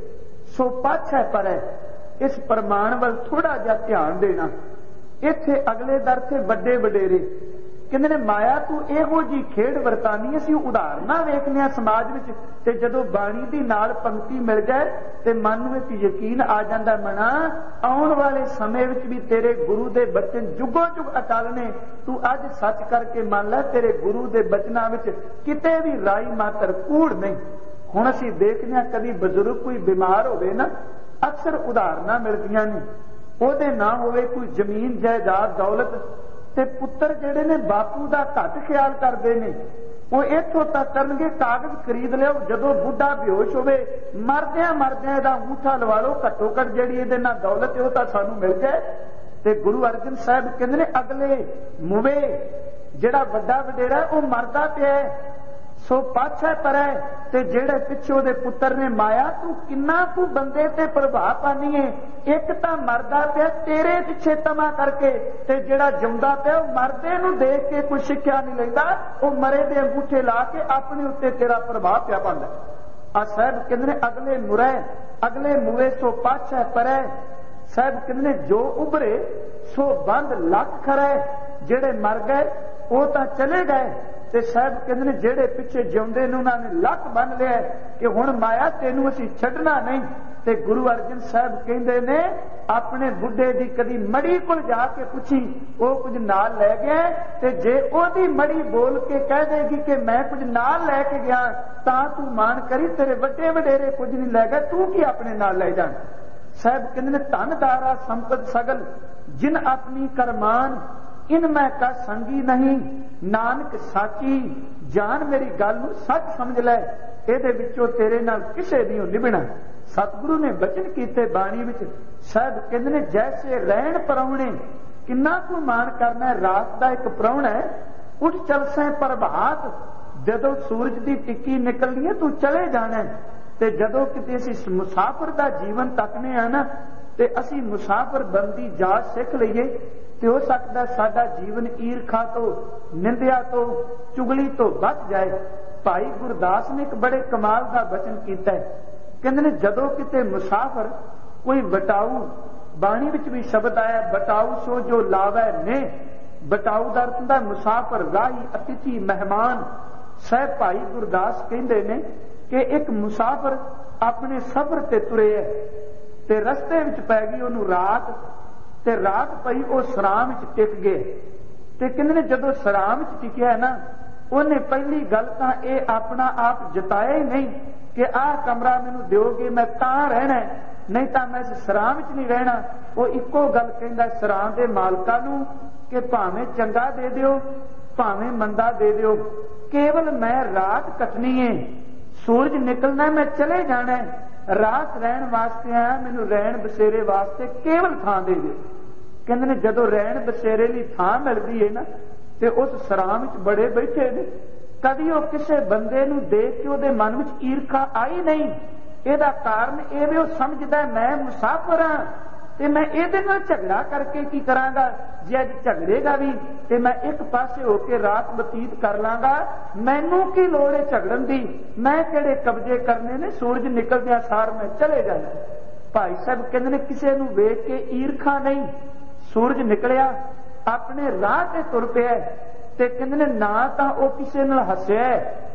सो पाछे पर है। इस प्रमाण वाल थोड़ा जा ध्यान देना। इत्थे अगले दर से वड्डे वडेरे कहते ने माया तू इहो जी खेड वरतानी। असीं उदाहरणा वेखने समाज विच, ते जदों बाणी दी नाल पंक्ति मिल जाए ते मन विच यकीन आ जांदा, मना आउण वाले समय विच भी तेरे गुरु दे बचन जुगों जुग अटल ने। तू अज सच करके मान लै, तेरे गुरु दे बचनां विच किते भी राई मात्र कूड़ नहीं। हुण असीं देखने आ, कदी बजुर्ग कोई बीमार होवे ना, अक्सर उदाहरणा मिलदियां ने, ओहदे ना होवे कोई जमीन जायदाद दौलत, ते पुत्र जिहड़े ने बापू दा घट ख्याल करदे ने। वो इत्थों तक करनगे कागज खरीद लिओ, जदों बुढ़ा बेहोश होवे मरदियां मरदियां इहदा अंगूठा लवा लो, घट्टो घट जिहड़ी इहदे नाल दौलत है ओह तां सानूं मिल जाए। ते गुरु अर्जन साहब कहंदे ने अगले मुवे जिहड़ा वड्डा वडेरा ओह मरदा पिया है, सो पाछे परै ते जेड़े पिछे ओहदे पुत्र ने माया तू किन्ना तू बंदे ते प्रभाव पानी है। एक तां मरदा पिया तेरे पिछे तमा करके, ते जेड़ा जिउंदा पिया मरदे नूं देख के कोई सिक्ख्या नहीं लैंदा, ओह मरे दे अंगूठे ला के अपने उत्ते तेरा प्रभाव पिया पांदा। आ साहब कहंदे ने अगले मुरै अगले मुवे सो पाछे परै। साहब कहंदे ने जो उभरे सो बंद लख खरै, जेड़े मर गए वो तां चले गए। ते साहब कहंदे ने जेड़े पिछे जिउंदे ने उन्हां ने लक बन लिया कि हुण माया तेनू असीं छड्डना नहीं। ते गुरु अर्जन साहब कहंदे ने अपने बुढ़े दी कदी मड़ी कोल जाके पुछी, वो कुछ नाल लै गया, ते जे ओदी मड़ी बोल के कह देगी कि मैं कुछ नाल लैके गया, तां तू मान करी तेरे वड्डे वडेरे कुछ नहीं लै गए, तू की अपने नाल लै जाण। साहब कहंदे ने धन दारा संपत सगल जिन अपनी करमान, इन मैं का संगी नहीं, नानक साची जान। मेरी गल नूं सच समझ लै, इहदे विचों तेरे नाल किसे दी निभना। सतगुरु ने बचन कीते बाणी विच। साहब कहंदे ने जैसे रहण परौणे, किन्ना तू मान करना है। रात दा एक परौणा है, उठ चलसैं प्रभात, जदों सूरज दी टिक्की निकलनी है तू चले जाना है। ते जदों किते असीं मुसाफिर दा जीवन तकने आ ना, ते असीं मुसाफिर बंदी जाच सिख लईए, ते हो सकदा साडा जीवन ईरखा तो, निंदिया तो, चुगली तो बच जाए। भाई गुरदास ने एक बड़े कमाल का वचन कीता है, कहंदे ने जदों किते मुसाफिर कोई बटाऊ, बाणी विच भी शब्द आया बटाऊ सो जो लावै ने। बटाऊ दा अर्थ हुंदा मुसाफिर, राही, अतिथि, मेहमान। साहब भाई गुरदास कहंदे ने कि एक मुसाफिर अपने सफर ते तुरे है, ते रस्ते विच पै गई ओनू रात, ते रात पई ओ सराम विच टिक गए। ते कहंदे ने जदों सराम विच टिकिया है ना, उन्हें पहली गल तां ये अपना आप जताया ही नहीं कि आह कमरा मैनू दिओगे मैं तां रहना है, नहीं तां मैं इस सराम विच नहीं रहना। वो इक्को गल कहंदा सराम दे मालकां नूं कि भावें चंगा दे दिओ भावें मंदा दे दिओ, केवल मैं रात कटनी है, सूरज निकलना मैं चले जाना है, रात रहन वास्ते आया, मैनू रहन बसेरे वास्ते केवल थां दे दे। कहंदे ने जदों रहन बसेरे लई थां मिलदी है ना, ते उस सराम विच बड़े बैठे ने, कदी वो किसी बंदे नूं देख के उहदे मन विच ईरखा आई नहीं। इहदा कारण ये भी वो समझदा मैं मुसाफिर हां, ते मैं इहदे नाल झगड़ा करके की करांगा। जे अज झगड़ेगा भी ते मैं एक पासे होके रात बतीत कर लांगा, मैनू की लोड़ है झगड़न दी, मैं किहड़े कब्जे करने ने, सूरज निकलदिया सार मैं चले जाना। भाई साहब कहंदे ने किसे नूं वेख के ईरखा नहीं। सूरज निकलिया अपने राह ते तुर पिया, ते कहंदे ने ना तां ओ किसे नाल हस्सिया,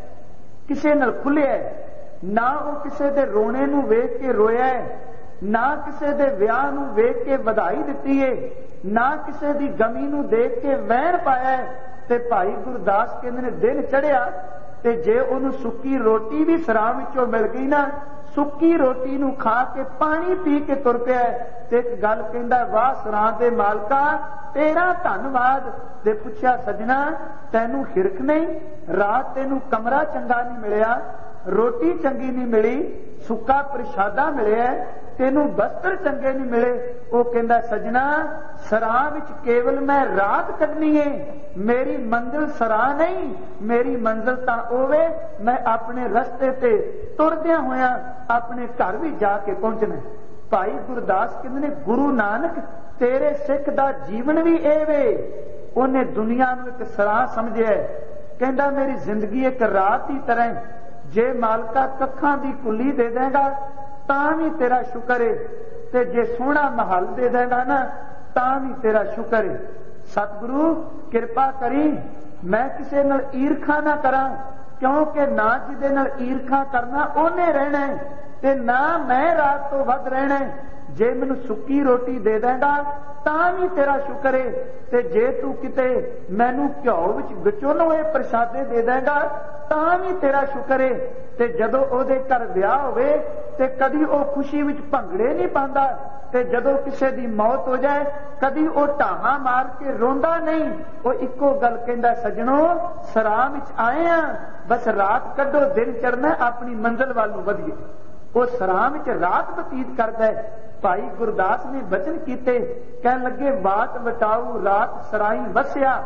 किसे नाल खुलिया, ना ओ किसे दे रोने नूं वेख के रोया, ना किसे दे विआह नूं वेख के वधाई दित्ती है, ना किसे दी गमी नूं देख के वैर पाया। ਤੇ ਭਾਈ ਗੁਰਦਾਸ ਕਹਿੰਦੇ ਨੇ ਦਿਨ ਚੜਿਆ ਤੇ ਜੇ ਉਹਨੂੰ ਸੁੱਕੀ ਰੋਟੀ ਵੀ ਸਰਾਂ ਵਿੱਚੋਂ ਮਿਲ ਗਈ ਨਾ, ਸੁੱਕੀ ਰੋਟੀ ਨੂੰ ਖਾ ਕੇ ਪਾਣੀ ਪੀ ਕੇ ਤੁਰ ਪਿਆ ਤੇ ਇੱਕ ਗੱਲ ਕਹਿੰਦਾ, ਵਾਹ ਸਰਾਂ ਦੇ ਮਾਲਕਾ ਤੇਰਾ ਧੰਨਵਾਦ। ਤੇ ਪੁੱਛਿਆ, ਸਜਣਾ ਤੈਨੂੰ ਹਿਰਖ ਨਹੀਂ? ਰਾਤ ਤੈਨੂੰ ਕਮਰਾ ਚੰਗਾ ਨਹੀਂ ਮਿਲਿਆ, ਰੋਟੀ ਚੰਗੀ ਨਹੀਂ ਮਿਲੀ, ਸੁੱਕਾ ਪ੍ਰਸ਼ਾਦਾ ਮਿਲਿਆ, ਤੈਨੂੰ ਬਸਤਰ ਚੰਗੇ ਨਹੀਂ ਮਿਲੇ। ਉਹ ਕਹਿੰਦਾ, ਸਜਣਾ ਸਰਾਂ ਵਿੱਚ ਕੇਵਲ ਮੈਂ ਰਾਤ ਕੱਢਣੀ ਏ, ਮੇਰੀ ਮੰਜ਼ਿਲ ਸਰਾਂ ਨਹੀਂ, ਮੇਰੀ ਮੰਜ਼ਿਲ ਤਾਂ ਹੋਵੇ ਮੈਂ ਆਪਣੇ ਰਸਤੇ ਤੇ ਤੁਰਦਿਆਂ ਹੋਇਆਂ ਆਪਣੇ ਘਰ ਵੀ ਜਾ ਕੇ ਪਹੁੰਚਣਾ। ਭਾਈ ਗੁਰਦਾਸ ਕਹਿੰਦੇ ਨੇ, ਗੁਰੂ ਨਾਨਕ ਤੇਰੇ ਸਿੱਖ ਦਾ ਜੀਵਨ ਵੀ ਇਹ ਵੇ। ਉਹਨੇ ਦੁਨੀਆ ਨੂੰ ਇੱਕ ਸਰਾਂ ਸਮਝਿਆ। ਕਹਿੰਦਾ ਮੇਰੀ ਜ਼ਿੰਦਗੀ ਇੱਕ ਰਾਤ ਦੀ ਤਰ੍ਹਾਂ, ਜੇ ਮਾਲਕਾ ਕੱਖਾਂ ਦੀ ਕੁੱਲੀ ਦੇ ਦੇਗਾ ਤਾਂ ਵੀ ਤੇਰਾ ਸ਼ੁਕਰ ਏ, ਤੇ ਜੇ ਸੋਹਣਾ ਮਹਲ ਦੇ ਦੇਗਾ ਨਾ ਤਾਂ ਵੀ ਤੇਰਾ ਸ਼ੁਕਰ ਏ। ਸਤਿਗੁਰੂ ਕਿਰਪਾ ਕਰੀ ਮੈਂ ਕਿਸੇ ਨਾਲ ਈਰਖਾ ਨਾ ਕਰਾਂ, ਕਿਉਂਕਿ ਨਾ ਜਿਹਦੇ ਨਾਲ ਈਰਖਾ ਕਰਨਾ ਉਹਨੇ ਰਹਿਣਾ ਤੇ ਨਾ ਮੈਂ ਰਾਤ ਤੋਂ ਵੱਧ ਰਹਿਣਾ। ਜੇ ਮੈਨੂੰ ਸੁੱਕੀ ਰੋਟੀ ਦੇ ਦੇਗਾ ਤਾਂ ਵੀ ਤੇਰਾ ਸ਼ੁਕਰ ਏ, ਤੇ ਜੇ ਤੂੰ ਕਿਤੇ ਮੈਨੂੰ ਘਿਓ ਵਿੱਚ ਵਿਚੋਲੇ ਹੋਏ ਪ੍ਰਸ਼ਾਦੇ ਦੇ ਦੇਗਾ ਤਾਂ ਵੀ ਤੇਰਾ ਸ਼ੁਕਰ ਏ। ਤੇ ਜਦੋਂ ਉਹਦੇ ਘਰ ਵਿਆਹ ਹੋਵੇ ਤੇ ਕਦੀ ਉਹ ਖੁਸ਼ੀ ਵਿੱਚ ਭੰਗੜੇ ਨਹੀਂ ਪਾਉਂਦਾ, ਤੇ ਜਦੋਂ ਕਿਸੇ ਦੀ ਮੌਤ ਹੋ ਜਾਏ ਕਦੀ ਉਹ ਢਾਹਾਂ ਮਾਰ ਕੇ ਰੋਂਦਾ ਨਹੀਂ। ਉਹ ਇੱਕੋ ਗੱਲ ਕਹਿੰਦਾ, ਸਜਣੋ ਸਰਾਂ ਵਿੱਚ ਆਏ ਆ, ਬਸ ਰਾਤ ਕੱਢੋ, ਦਿਨ ਚੜ੍ਹਨਾ, ਆਪਣੀ ਮੰਜ਼ਿਲ ਵੱਲ ਨੂੰ ਵਧੀਏ। ਉਹ ਸਰਾਂ ਵਿੱਚ ਰਾਤ ਬਤੀਤ ਕਰਦਾ ਹੈ। ਭਾਈ ਗੁਰਦਾਸ ਨੇ ਬਚਨ ਕੀਤੇ, ਕਹਿਣ ਲੱਗੇ, ਬਾਤ ਬਤਾਊ ਰਾਤ ਸਰਾਈ ਵਸਿਆ,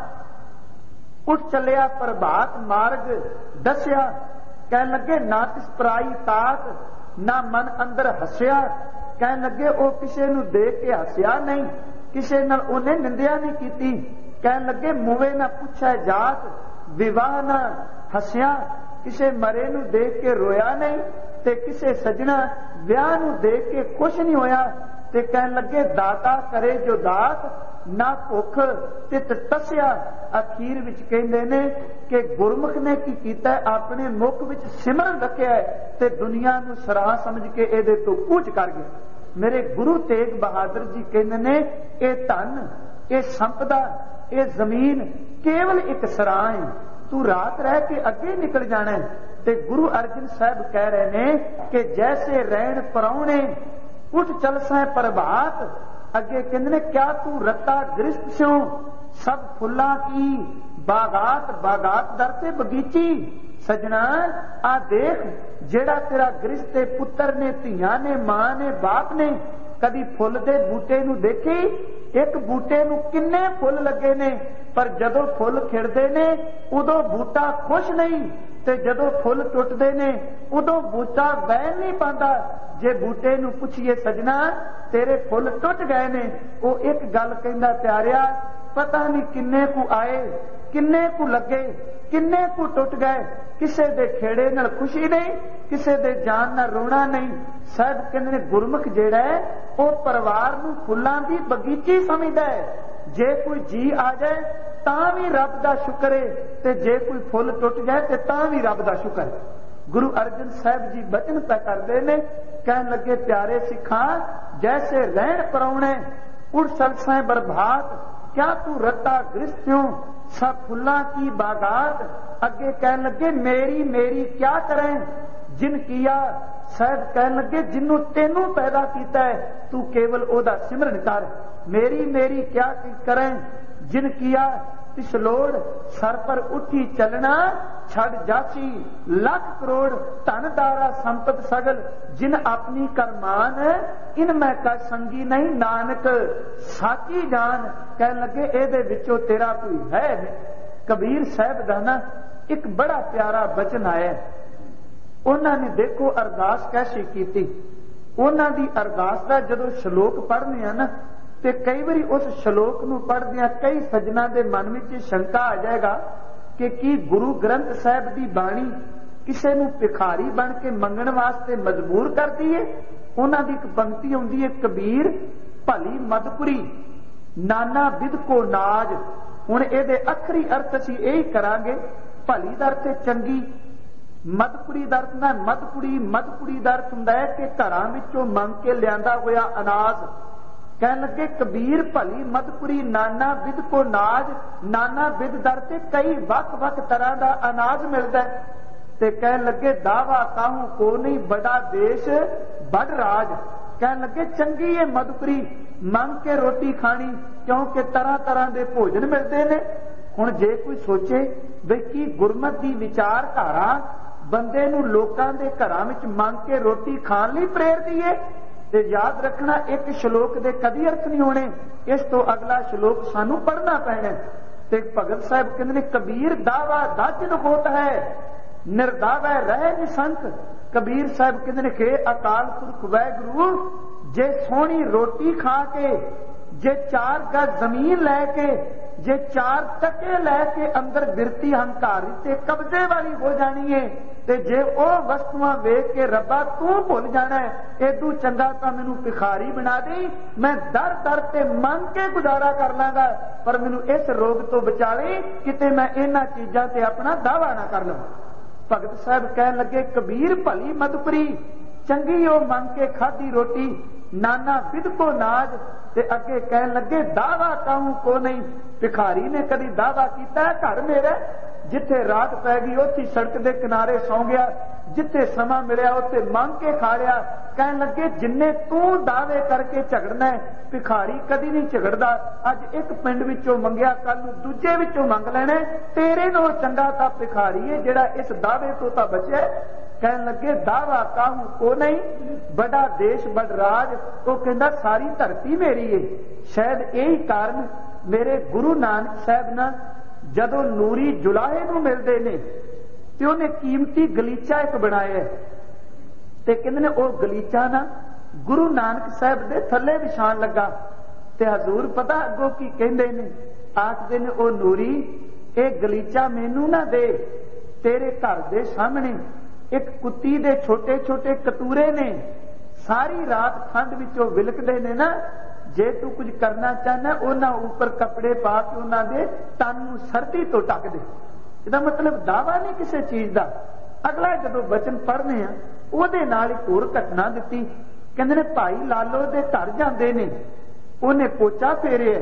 ਉੱਠ ਚੱਲਿਆ ਪ੍ਰਭਾਤ ਮਾਰਗ ਦੱਸਿਆ। ਕਹਿਣ ਲੱਗੇ, ਨਾ ਤਿਸ ਪਰਾਈ ਤਾਕ ਨਾ ਮਨ ਅੰਦਰ ਹੱਸਿਆ। ਕਹਿਣ ਲੱਗੇ, ਉਹ ਕਿਸੇ ਨੂੰ ਦੇਖ ਕੇ ਹੱਸਿਆ ਨਹੀਂ, ਕਿਸੇ ਨਾਲ ਉਹਨੇ ਨਿੰਦਿਆ ਨਹੀਂ ਕੀਤੀ। ਕਹਿਣ ਲੱਗੇ, ਮੂਵੇ ਨਾ ਪੁੱਛਿਆ ਜਾਤ, ਵਿਵਾਹ ਨਾ ਹੱਸਿਆ। ਕਿਸੇ ਮਰੇ ਨੂੰ ਦੇਖ ਕੇ ਰੋਇਆ ਨਹੀਂ, ਤੇ ਕਿਸੇ ਸਜਣਾ ਵਿਆਹ ਨੂੰ ਦੇਖ ਕੇ ਖੁਸ਼ ਨਹੀਂ ਹੋਇਆ। ਤੇ ਕਹਿਣ ਲੱਗੇ, ਦਾਤਾ ਕਰੇ ਜੋ ਦਾਤ ਨਾ ਭੁੱਖ ਤਿਤ ਤਸਿਆ। ਅਖੀਰ ਵਿੱਚ ਕਹਿੰਦੇ ਨੇ ਕਿ ਗੁਰਮੁਖ ਨੇ ਕੀ ਕੀਤਾ, ਆਪਣੇ ਮੁਖ ਵਿੱਚ ਸਿਮਰਨ ਰੱਖਿਆ ਤੇ ਦੁਨੀਆ ਨੂੰ ਸਰਾਹ ਸਮਝ ਕੇ ਇਹਦੇ ਤੋਂ ਕੂਚ ਕਰ ਗਿਆ। ਮੇਰੇ ਗੁਰੂ ਤੇਗ ਬਹਾਦਰ ਜੀ ਕਹਿੰਦੇ ਨੇ, ਇਹ ਧਨ, ਇਹ ਸੰਪਦਾ, ਇਹ ਜ਼ਮੀਨ ਕੇਵਲ ਇੱਕ ਸਰਾਂ ਹੈ, ਤੂੰ ਰਾਤ ਰਹਿ ਕੇ ਅੱਗੇ ਨਿਕਲ ਜਾਣਾ। ਤੇ ਗੁਰੂ ਅਰਜਨ ਸਾਹਿਬ ਕਹਿ ਰਹੇ ਨੇ ਕਿ ਜੈਸੇ ਰਹਿਣ ਪਰਾਉਣੇ ਉੱਠ ਚਲ ਸੈ ਪ੍ਰਭਾਤ। ਅੱਗੇ ਕਹਿੰਦੇ ਨੇ, ਕਿਆ ਤੂੰ ਰੱਤਾ ਗ੍ਰਿਸ਼ਟ ਸਿਓ ਸਭ ਫੁੱਲਾਂ ਕੀ ਬਾਗਾਤ, ਬਾਗਾਤ ਦਰ ਤੇ ਬਗੀਚੀ। ਸਜਣਾ ਆ ਦੇਖ, ਜਿਹੜਾ ਤੇਰਾ ਗ੍ਰਿਸ਼ਟ ਪੁੱਤਰ ਨੇ, ਧੀਆਂ ਨੇ, ਮਾਂ ਨੇ, ਬਾਪ ਨੇ, ਕਦੀ ਫੁੱਲ ਦੇ ਬੂਟੇ ਨੂੰ ਦੇਖੀ? ਇੱਕ ਬੂਟੇ ਨੂੰ ਕਿੰਨੇ ਫੁੱਲ ਲੱਗੇ ਨੇ, ਪਰ ਜਦੋਂ ਫੁੱਲ ਖਿੜਦੇ ਨੇ ਉਦੋਂ ਬੂਟਾ ਖੁਸ਼ ਨਹੀਂ, ਤੇ ਜਦੋਂ ਫੁੱਲ ਟੁੱਟਦੇ ਨੇ ਉਦੋਂ ਬੂਟਾ ਵੈਣ ਨਹੀਂ ਪਾਉਂਦਾ। ਜੇ ਬੂਟੇ ਨੂੰ ਪੁੱਛੀਏ, ਸਜਣਾ ਤੇਰੇ ਫੁੱਲ ਟੁੱਟ ਗਏ ਨੇ, ਉਹ ਇੱਕ ਗੱਲ ਕਹਿੰਦਾ, ਪਿਆਰਿਆ ਪਤਾ ਨਹੀਂ ਕਿੰਨੇ ਕੁ ਆਏ, ਕਿੰਨੇ ਕੁ ਲੱਗੇ, ਕਿੰਨੇ ਕੁ ਟੁੱਟ ਗਏ। ਕਿਸੇ ਦੇ ਖੇੜੇ ਨਾਲ ਖੁਸ਼ੀ ਨਹੀਂ, ਕਿਸੇ ਦੇ ਜਾਨ ਨਾਲ ਰੋਣਾ ਨਹੀਂ। ਸਾਹਿਬ ਕਹਿੰਦੇ ਨੇ, ਗੁਰਮੁਖ ਜਿਹੜਾ ਹੈ ਉਹ ਪਰਿਵਾਰ ਨੂੰ ਫੁੱਲਾਂ ਦੀ ਬਗੀਚੀ ਸਮਝਦਾ ਹੈ। ਜੇ ਕੋਈ ਜੀ ਆ ਜਾਏ ਤਾਂ ਵੀ ਰੱਬ ਦਾ ਸ਼ੁਕਰ ਹੈ, ਤੇ ਜੇ ਕੋਈ ਫੁੱਲ ਟੁੱਟ ਜਾਏ ਤੇ ਤਾਂ ਵੀ ਰੱਬ ਦਾ ਸ਼ੁਕਰ ਹੈ। ਗੁਰੂ ਅਰਜਨ ਸਾਹਿਬ ਜੀ ਬਚਨ ਪੈ ਕਰਦੇ ਨੇ, ਕਹਿਣ ਲੱਗੇ, ਪਿਆਰੇ ਸਿੱਖਾਂ ਜੈਸੇ ਰਹਿਣ ਪਰਾਉਣੇ ਉੱਠ ਸਲਸੈ ਬਰਭਾਤ, ਕਿਆ ਤੂੰ ਰੱਤਾ ਗ੍ਰਿਸ਼ਟਿਓ ਸਭ ਫੁੱਲਾਂ ਕੀ ਬਾਗਾਤ। ਅੱਗੇ ਕਹਿਣ ਲੱਗੇ, ਮੇਰੀ ਮੇਰੀ ਕਿਆ ਕਰੇ ਜਿਨ ਕੀਆ। ਸਾਹਿਬ ਕਹਿਣ ਲੱਗੇ, ਜਿਹਨੂੰ ਤੈਨੂੰ ਪੈਦਾ ਕੀਤਾ ਹੈ ਤੂੰ ਕੇਵਲ ਉਹਦਾ ਸਿਮਰਨ ਕਰ। ਮੇਰੀ ਮੇਰੀ ਕਿਆ ਕਰੇ ਜਿਨ ਕੀਆ, ਤਿਸ ਲੋੜ ਸਰ ਪਰ ਉੱਠੀ ਚੱਲਣਾ ਛੱਡ ਜਾਸੀ ਲੱਖ ਕਰੋੜ। ਧਨ ਦਾਰਾ ਸੰਪਤ ਸਗਲ ਜਿਨ ਆਪਣੀ ਕਰਮਾਨ, ਇਨ ਮੈਂ ਕਾ ਸੰਗੀ ਨਹੀਂ ਨਾਨਕ ਸਾਚੀ ਜਾਨ। ਕਹਿਣ ਲੱਗੇ, ਇਹਦੇ ਵਿੱਚੋਂ ਤੇਰਾ ਕੋਈ ਹੈ ਨਹੀਂ। ਕਬੀਰ ਸਾਹਿਬ ਦਾ ਨਾ ਇੱਕ ਬੜਾ ਪਿਆਰਾ ਬਚਨ ਆਇਆ। ਉਹਨਾਂ ਨੇ ਦੇਖੋ ਅਰਦਾਸ ਕੈਸੀ ਕੀਤੀ। ਉਹਨਾਂ ਦੀ ਅਰਦਾਸ ਦਾ ਜਦੋਂ ਸ਼ਲੋਕ ਪੜ੍ਹਨੇ ਆ ਨਾ, ਤੇ ਕਈ ਵਾਰੀ ਉਸ ਸ਼ਲੋਕ ਨੂੰ ਪੜ੍ਹਦਿਆਂ ਕਈ ਸੱਜਣਾ ਦੇ ਮਨ ਵਿੱਚ ਸ਼ੰਕਾ ਆ ਜਾਏਗਾ ਕਿ ਕੀ ਗੁਰੂ ਗ੍ਰੰਥ ਸਾਹਿਬ ਦੀ ਬਾਣੀ ਕਿਸੇ ਨੂੰ ਭਿਖਾਰੀ ਬਣ ਕੇ ਮੰਗਣ ਵਾਸਤੇ ਮਜਬੂਰ ਕਰਦੀ ਹੈ। ਉਹਨਾਂ ਦੀ ਇੱਕ ਪੰਕਤੀ ਆਉਂਦੀ ਹੈ, ਕਬੀਰ ਭਲੀ ਮਦਪੁਰੀ ਨਾਨਾ ਵਿਦ ਕੋ ਨਾਜ। ਹੁਣ ਇਹਦੇ ਅੱਖਰੀ ਅਰਥ ਅਸੀਂ ਇਹੀ ਕਰਾਂਗੇ, ਭਲੀ ਦਾ ਅਰਥ ਚੰਗੀ, ਮਦਪੁਰੀ ਦਾ ਅਰਥ ਨਾ ਮਦਪੁਰੀ, ਮਦਪੁਰੀ ਦਾ ਅਰਥ ਹੁੰਦਾ ਹੈ ਕਿ ਘਰਾਂ ਵਿੱਚੋਂ ਮੰਗ ਕੇ ਲਿਆਂਦਾ ਹੋਇਆ ਅਨਾਜ। कहने लगे कबीर भली मदपुरी नाना विद को नाज, नाना विद दर ते कई वक वक तरह का अनाज मिलता है। ते कहने लगे दावा काहू को नहीं बड़ा देश बड़ राज। कहने लगे चंगी है मदपुरी मंग के रोटी खानी, क्योंकि तरह तरह के भोजन मिलते हैं। हुण जे कोई सोचे भी की गुरमत की विचारधारा बंदे नूं लोकां दे घरां विच मंग के रोटी खाण लई प्रेरदी है, ते याद रखना एक श्लोक दे कदी अर्थ नहीं होने, इस तो अगला श्लोक सानू पढ़ना पैना। ते भगत साहब कहते ने कबीर दावा दाजन होता है, निर्दावा रहे निसंक। कबीर साहब कहते ने के अकाल पुरख वाहिगुरू जे सोहनी रोटी खा के, जे 4 गज जमीन लैके, जे 4 टके लैके अंदर बिरती हंकारी ते कब्जे वाली हो जानी है, ते जे ओ वस्तुआं वेख के रब्बा तू भुल जाना है, एदू चंगा तां मैनू भिखारी बना दी, मैं दर दर ते मंग के गुजारा कर लांगा, पर मैनू इस रोग तो बचा ले किते मैं इन्हां चीजां ते अपना दावा ना कर लवां। भगत साहब कहन लगे कबीर भली मदपुरी चंगी ओ मंग के खाधी रोटी, नाना विद को नाज। ते अगे कहन लगे दावा काहू को नहीं, भिखारी ने कदी दावा कीता है घर मेरा, जिथे रात पै गई उथे सड़क के किनारे सौ गया, जिथे समा मिलिया उथे मंग के खा लिया। कहन लगे जिन्ने तू दावे करके झगड़ना है, भिखारी कदी नहीं झगड़दा। अज एक पिंड विचों मंगिया कल नूं दूजे विचों मंग लेना, तेरे नालों चंगा तां भिखारी है जिहड़ा इस दावे तो तां बचे। कहन लगे दावा काहू को नहीं, बड़ा देश बड़ राज। तो कहंदा सारी धरती मेरी है। शायद यही कारण मेरे गुरु नानक साहब ना जदों नूरी जुलाहे नूं मिलदे ने ते उहने कीमती गलीचा एक बनाया है, ते कहंदे ने ओह गलीचा ना गुरु नानक साहब दे थल्ले विछाण लगा। ते हजूर पता अगों की कहंदे ने, आखदे ने ओह नूरी ये गलीचा मैनू ना दे, तेरे घर दे सामने एक कुत्ती दे छोटे छोटे कतूरे ने, सारी रात ठंड विचों विलकदे ने ना, जे तू कुछ करना चाहना उन्हां उपर कपड़े पा के उन्हां दे तन नूं सर्दी तो ढक दे। इहदा मतलब दावा नहीं किसी चीज का। अगला जदों वचन पढ़ने आ उहदे नाल एक होर घटना दित्ती। कहंदे ने भाई लालो दे घर जांदे ने, उहने पोचा फेरिया,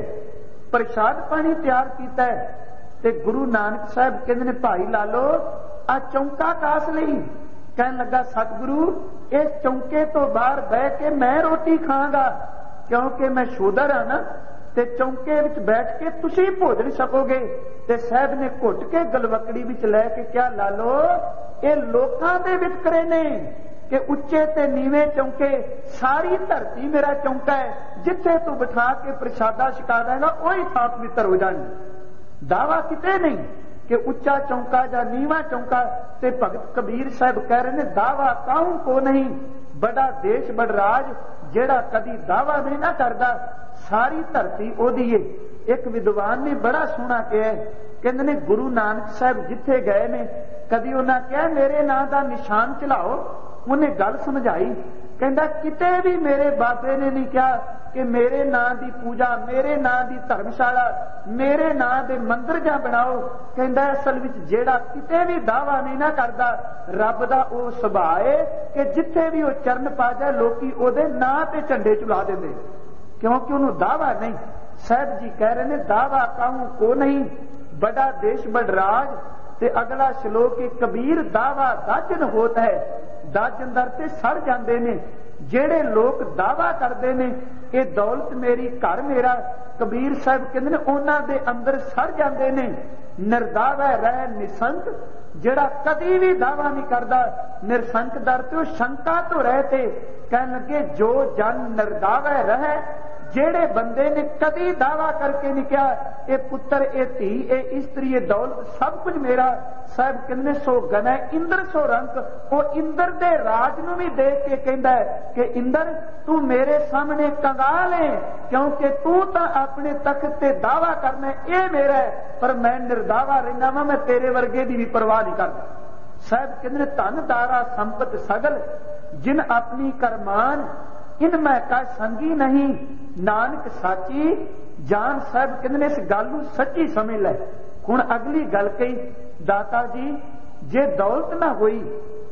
प्रसाद पानी तैयार कीता है, ते गुरु नानक साहब कहंदे ने भाई लालो आ चौंका कास लई। कहन लगा सतगुरु इस चौंके तो बाहर बह के मैं रोटी खांगा, क्योंकि मैं शूदर हाँ ना, ते चौंके विच बैठ के तुसी भोजन छकोगे। ते साहब ने घुट के गलवकड़ी विच लै के क्या लालो ये लोकां दे वितकरे ने कि उच्चे ते नीवे चौंके, सारी धरती मेरा चौंका है, जिथे तू बिठा के प्रसादा छका देगा वही साफ पवित्र हो जाए। दावा किते नहीं कि उच्चा चौंका या नीवा चौंका। ते भगत कबीर साहब कह रहे ने दावा काहू को नहीं, बड़ा देश बड़ राज, जेड़ा कदी दावा नहीं ना करदा, सारी धरती ओदी है। एक विद्वान ने बड़ा सोहना कहा, कहंदे ने गुरु नानक साहब जिथे गए ने कदी उन्हां कहा मेरे नां दा निशान चलाओ, उन्हें गल समझाई। कहंदा किते भी मेरे बाबे ने नहीं कहा कि मेरे नां दी पूजा, मेरे नां दी धर्मशाला, मेरे नां दे मंदिर जा बनाओ। कहंदा असल विच जेड़ा किते भी दावा नहीं ना करदा, रब दा ओ सुभाअ है कि जिथे भी वो चरण पा जाए लोकी ओदे नां ते झंडे चला देंदे, क्योंकि उन्होंने दावा नहीं। साहब जी कह रहे ने दावा काहू को नहीं, बड़ा देश बड़ राज। ते अगला श्लोक कबीर दावा दाजन होता है, दाजन दर ते सड़ जाते ने जेड़े लोग दावा करते ने ये दौलत मेरी घर मेरा। कबीर साहब कहते हैं उन्हां दे अंदर सड़ जाते ने। निर्दावा रह निसंक, जेड़ा कदी भी दावा नहीं करता, निरसंक दर ते शंका तो रहते। कहन लगे जो जन निर्दावा रहे, जेड़े बंदे ने कदी दावा करके नहीं कहा ये पुत्र ये धी ये स्त्री ये दौलत सब कुछ मेरा। साहब कहने सो गना इंद्र सो रंक, वो इंद्र दे राज नूं भी देख के कहंदा है कि इंद्र तू मेरे सामने कंगाल है, क्योंकि तू तो अपने तख्त ते दावा करना ये मेरा है, पर मैं निर्दावा रहना वा, मैं तेरे वर्गे की भी परवाह नहीं करता। साहब कहते धन दारा संपत सगल, जिन अपनी करमान इनमें का संगी नहीं, नानक साची जान। साहब कहते इस गल नूं सच्ची समझ लै। हुण अगली गल कही, दाता जी जे दौलत ना होई,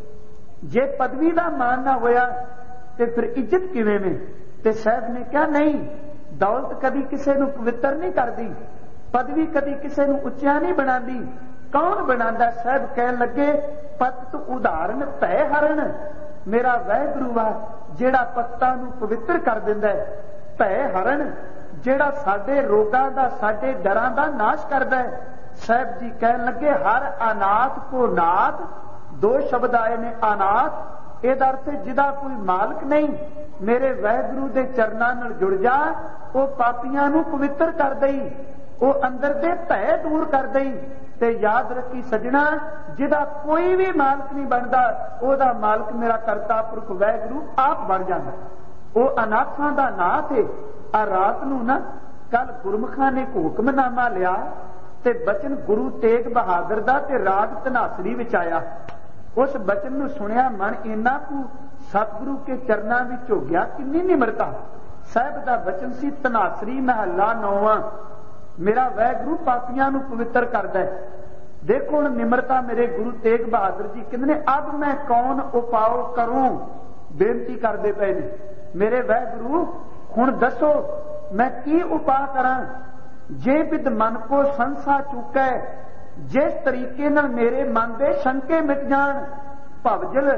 जे पदवी का मान ना होया, ते फिर इज्जत किवें में? ते साहब ने कहा नहीं, दौलत कदी किसी नूं पवित्र नहीं करती, पदवी कदी किसी नूं उच्चा नहीं बनाती। कौन बनाता? साहब कहन लगे पत उदाहरण भय हरण, मेरा वाहिगुरू वा जेड़ा पत्तां नूं पवित्र कर दिंदा है। भय हरण जेड़ा साडे रोगां दा साडे डरां दा नाश करदा है। साहब जी कहन लगे हर अनाथ को नाथ, दो शब्द आए ने अनाथ, इहदा अर्थ जिहदा कोई मालक नहीं, मेरे वाहिगुरू दे चरनां नाल जुड़ जा, वो पापियां नूं पवित्र कर दई, वो अंदर दे भय दूर कर दई। ते याद रखी सजना, जिहदा कोई भी मालक नहीं बनता, ओहदा मालक मेरा करता पुरख वाहिगुरू आप बन जाता। वो अनाथां दा नाथ है। आ रात नूं ना कल गुरमुखां ने हुक्मनामा लिया ते बचन गुरु तेग बहादुर दा ते राग धनासरी विच आया। उस बचन नूं सुनिया मन इन्ना कु सतगुरु के चरनां विच हो गया। किन्नी निमरता। साहिब दा बचन सी धनासरी महला 9वां, मेरा वाहिगुरू पापियां नूं पवित्र करदा है। देखो हुण निमरता मेरे गुरु तेग बहादुर जी कहंदे ने अब मैं कौन उपाओ करूं, बेनती करदे पए ने। मेरे वाहिगुरू हुण दसो मैं की उपा करां। जे विद मन को संसा चुकै, जिस तरीके नाल मेरे मन दे शंके मिट जाण, भवजल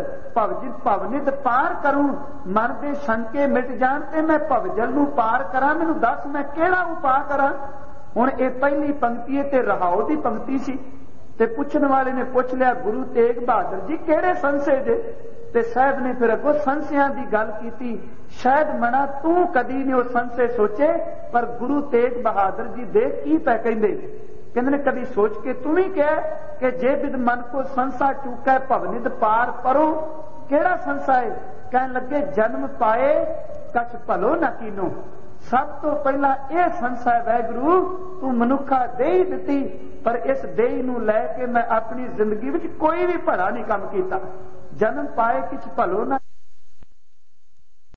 भवनिध पार करूं, मन दे शंके मिट जाण ते मैं भवजल नूं पार करां। मैनूं दस मैं किहड़ा उपा करां। हुण ये पहली पंक्ति ते रहाओ दी पंक्ति सी ते पुछण वाले ने पुछ लिया गुरु तेग बहादुर जी किहड़े संशय जे। ते साहब ने फिर अगों संशयां दी गल कीती। शायद मना तू कदी नहीं वो संशय सोचे, पर गुरु तेग बहादुर जी देख की पै कहंदे। कहंदे ने कदी सोच के तू भी कह कि जे विद मन को संसा चूकै भवनिध पार परो। केड़ा संसा है? कहन लगे जन्म पाए कछ भलो न कीनो। सब तो पहला यह संसा है वाहिगुरू तू मनुखा दे ही दिती, पर इस देही नूं लै के मैं अपनी जिंदगी विच कोई भी भला नहीं काम कीता। जन्म पाए किछ भलो ना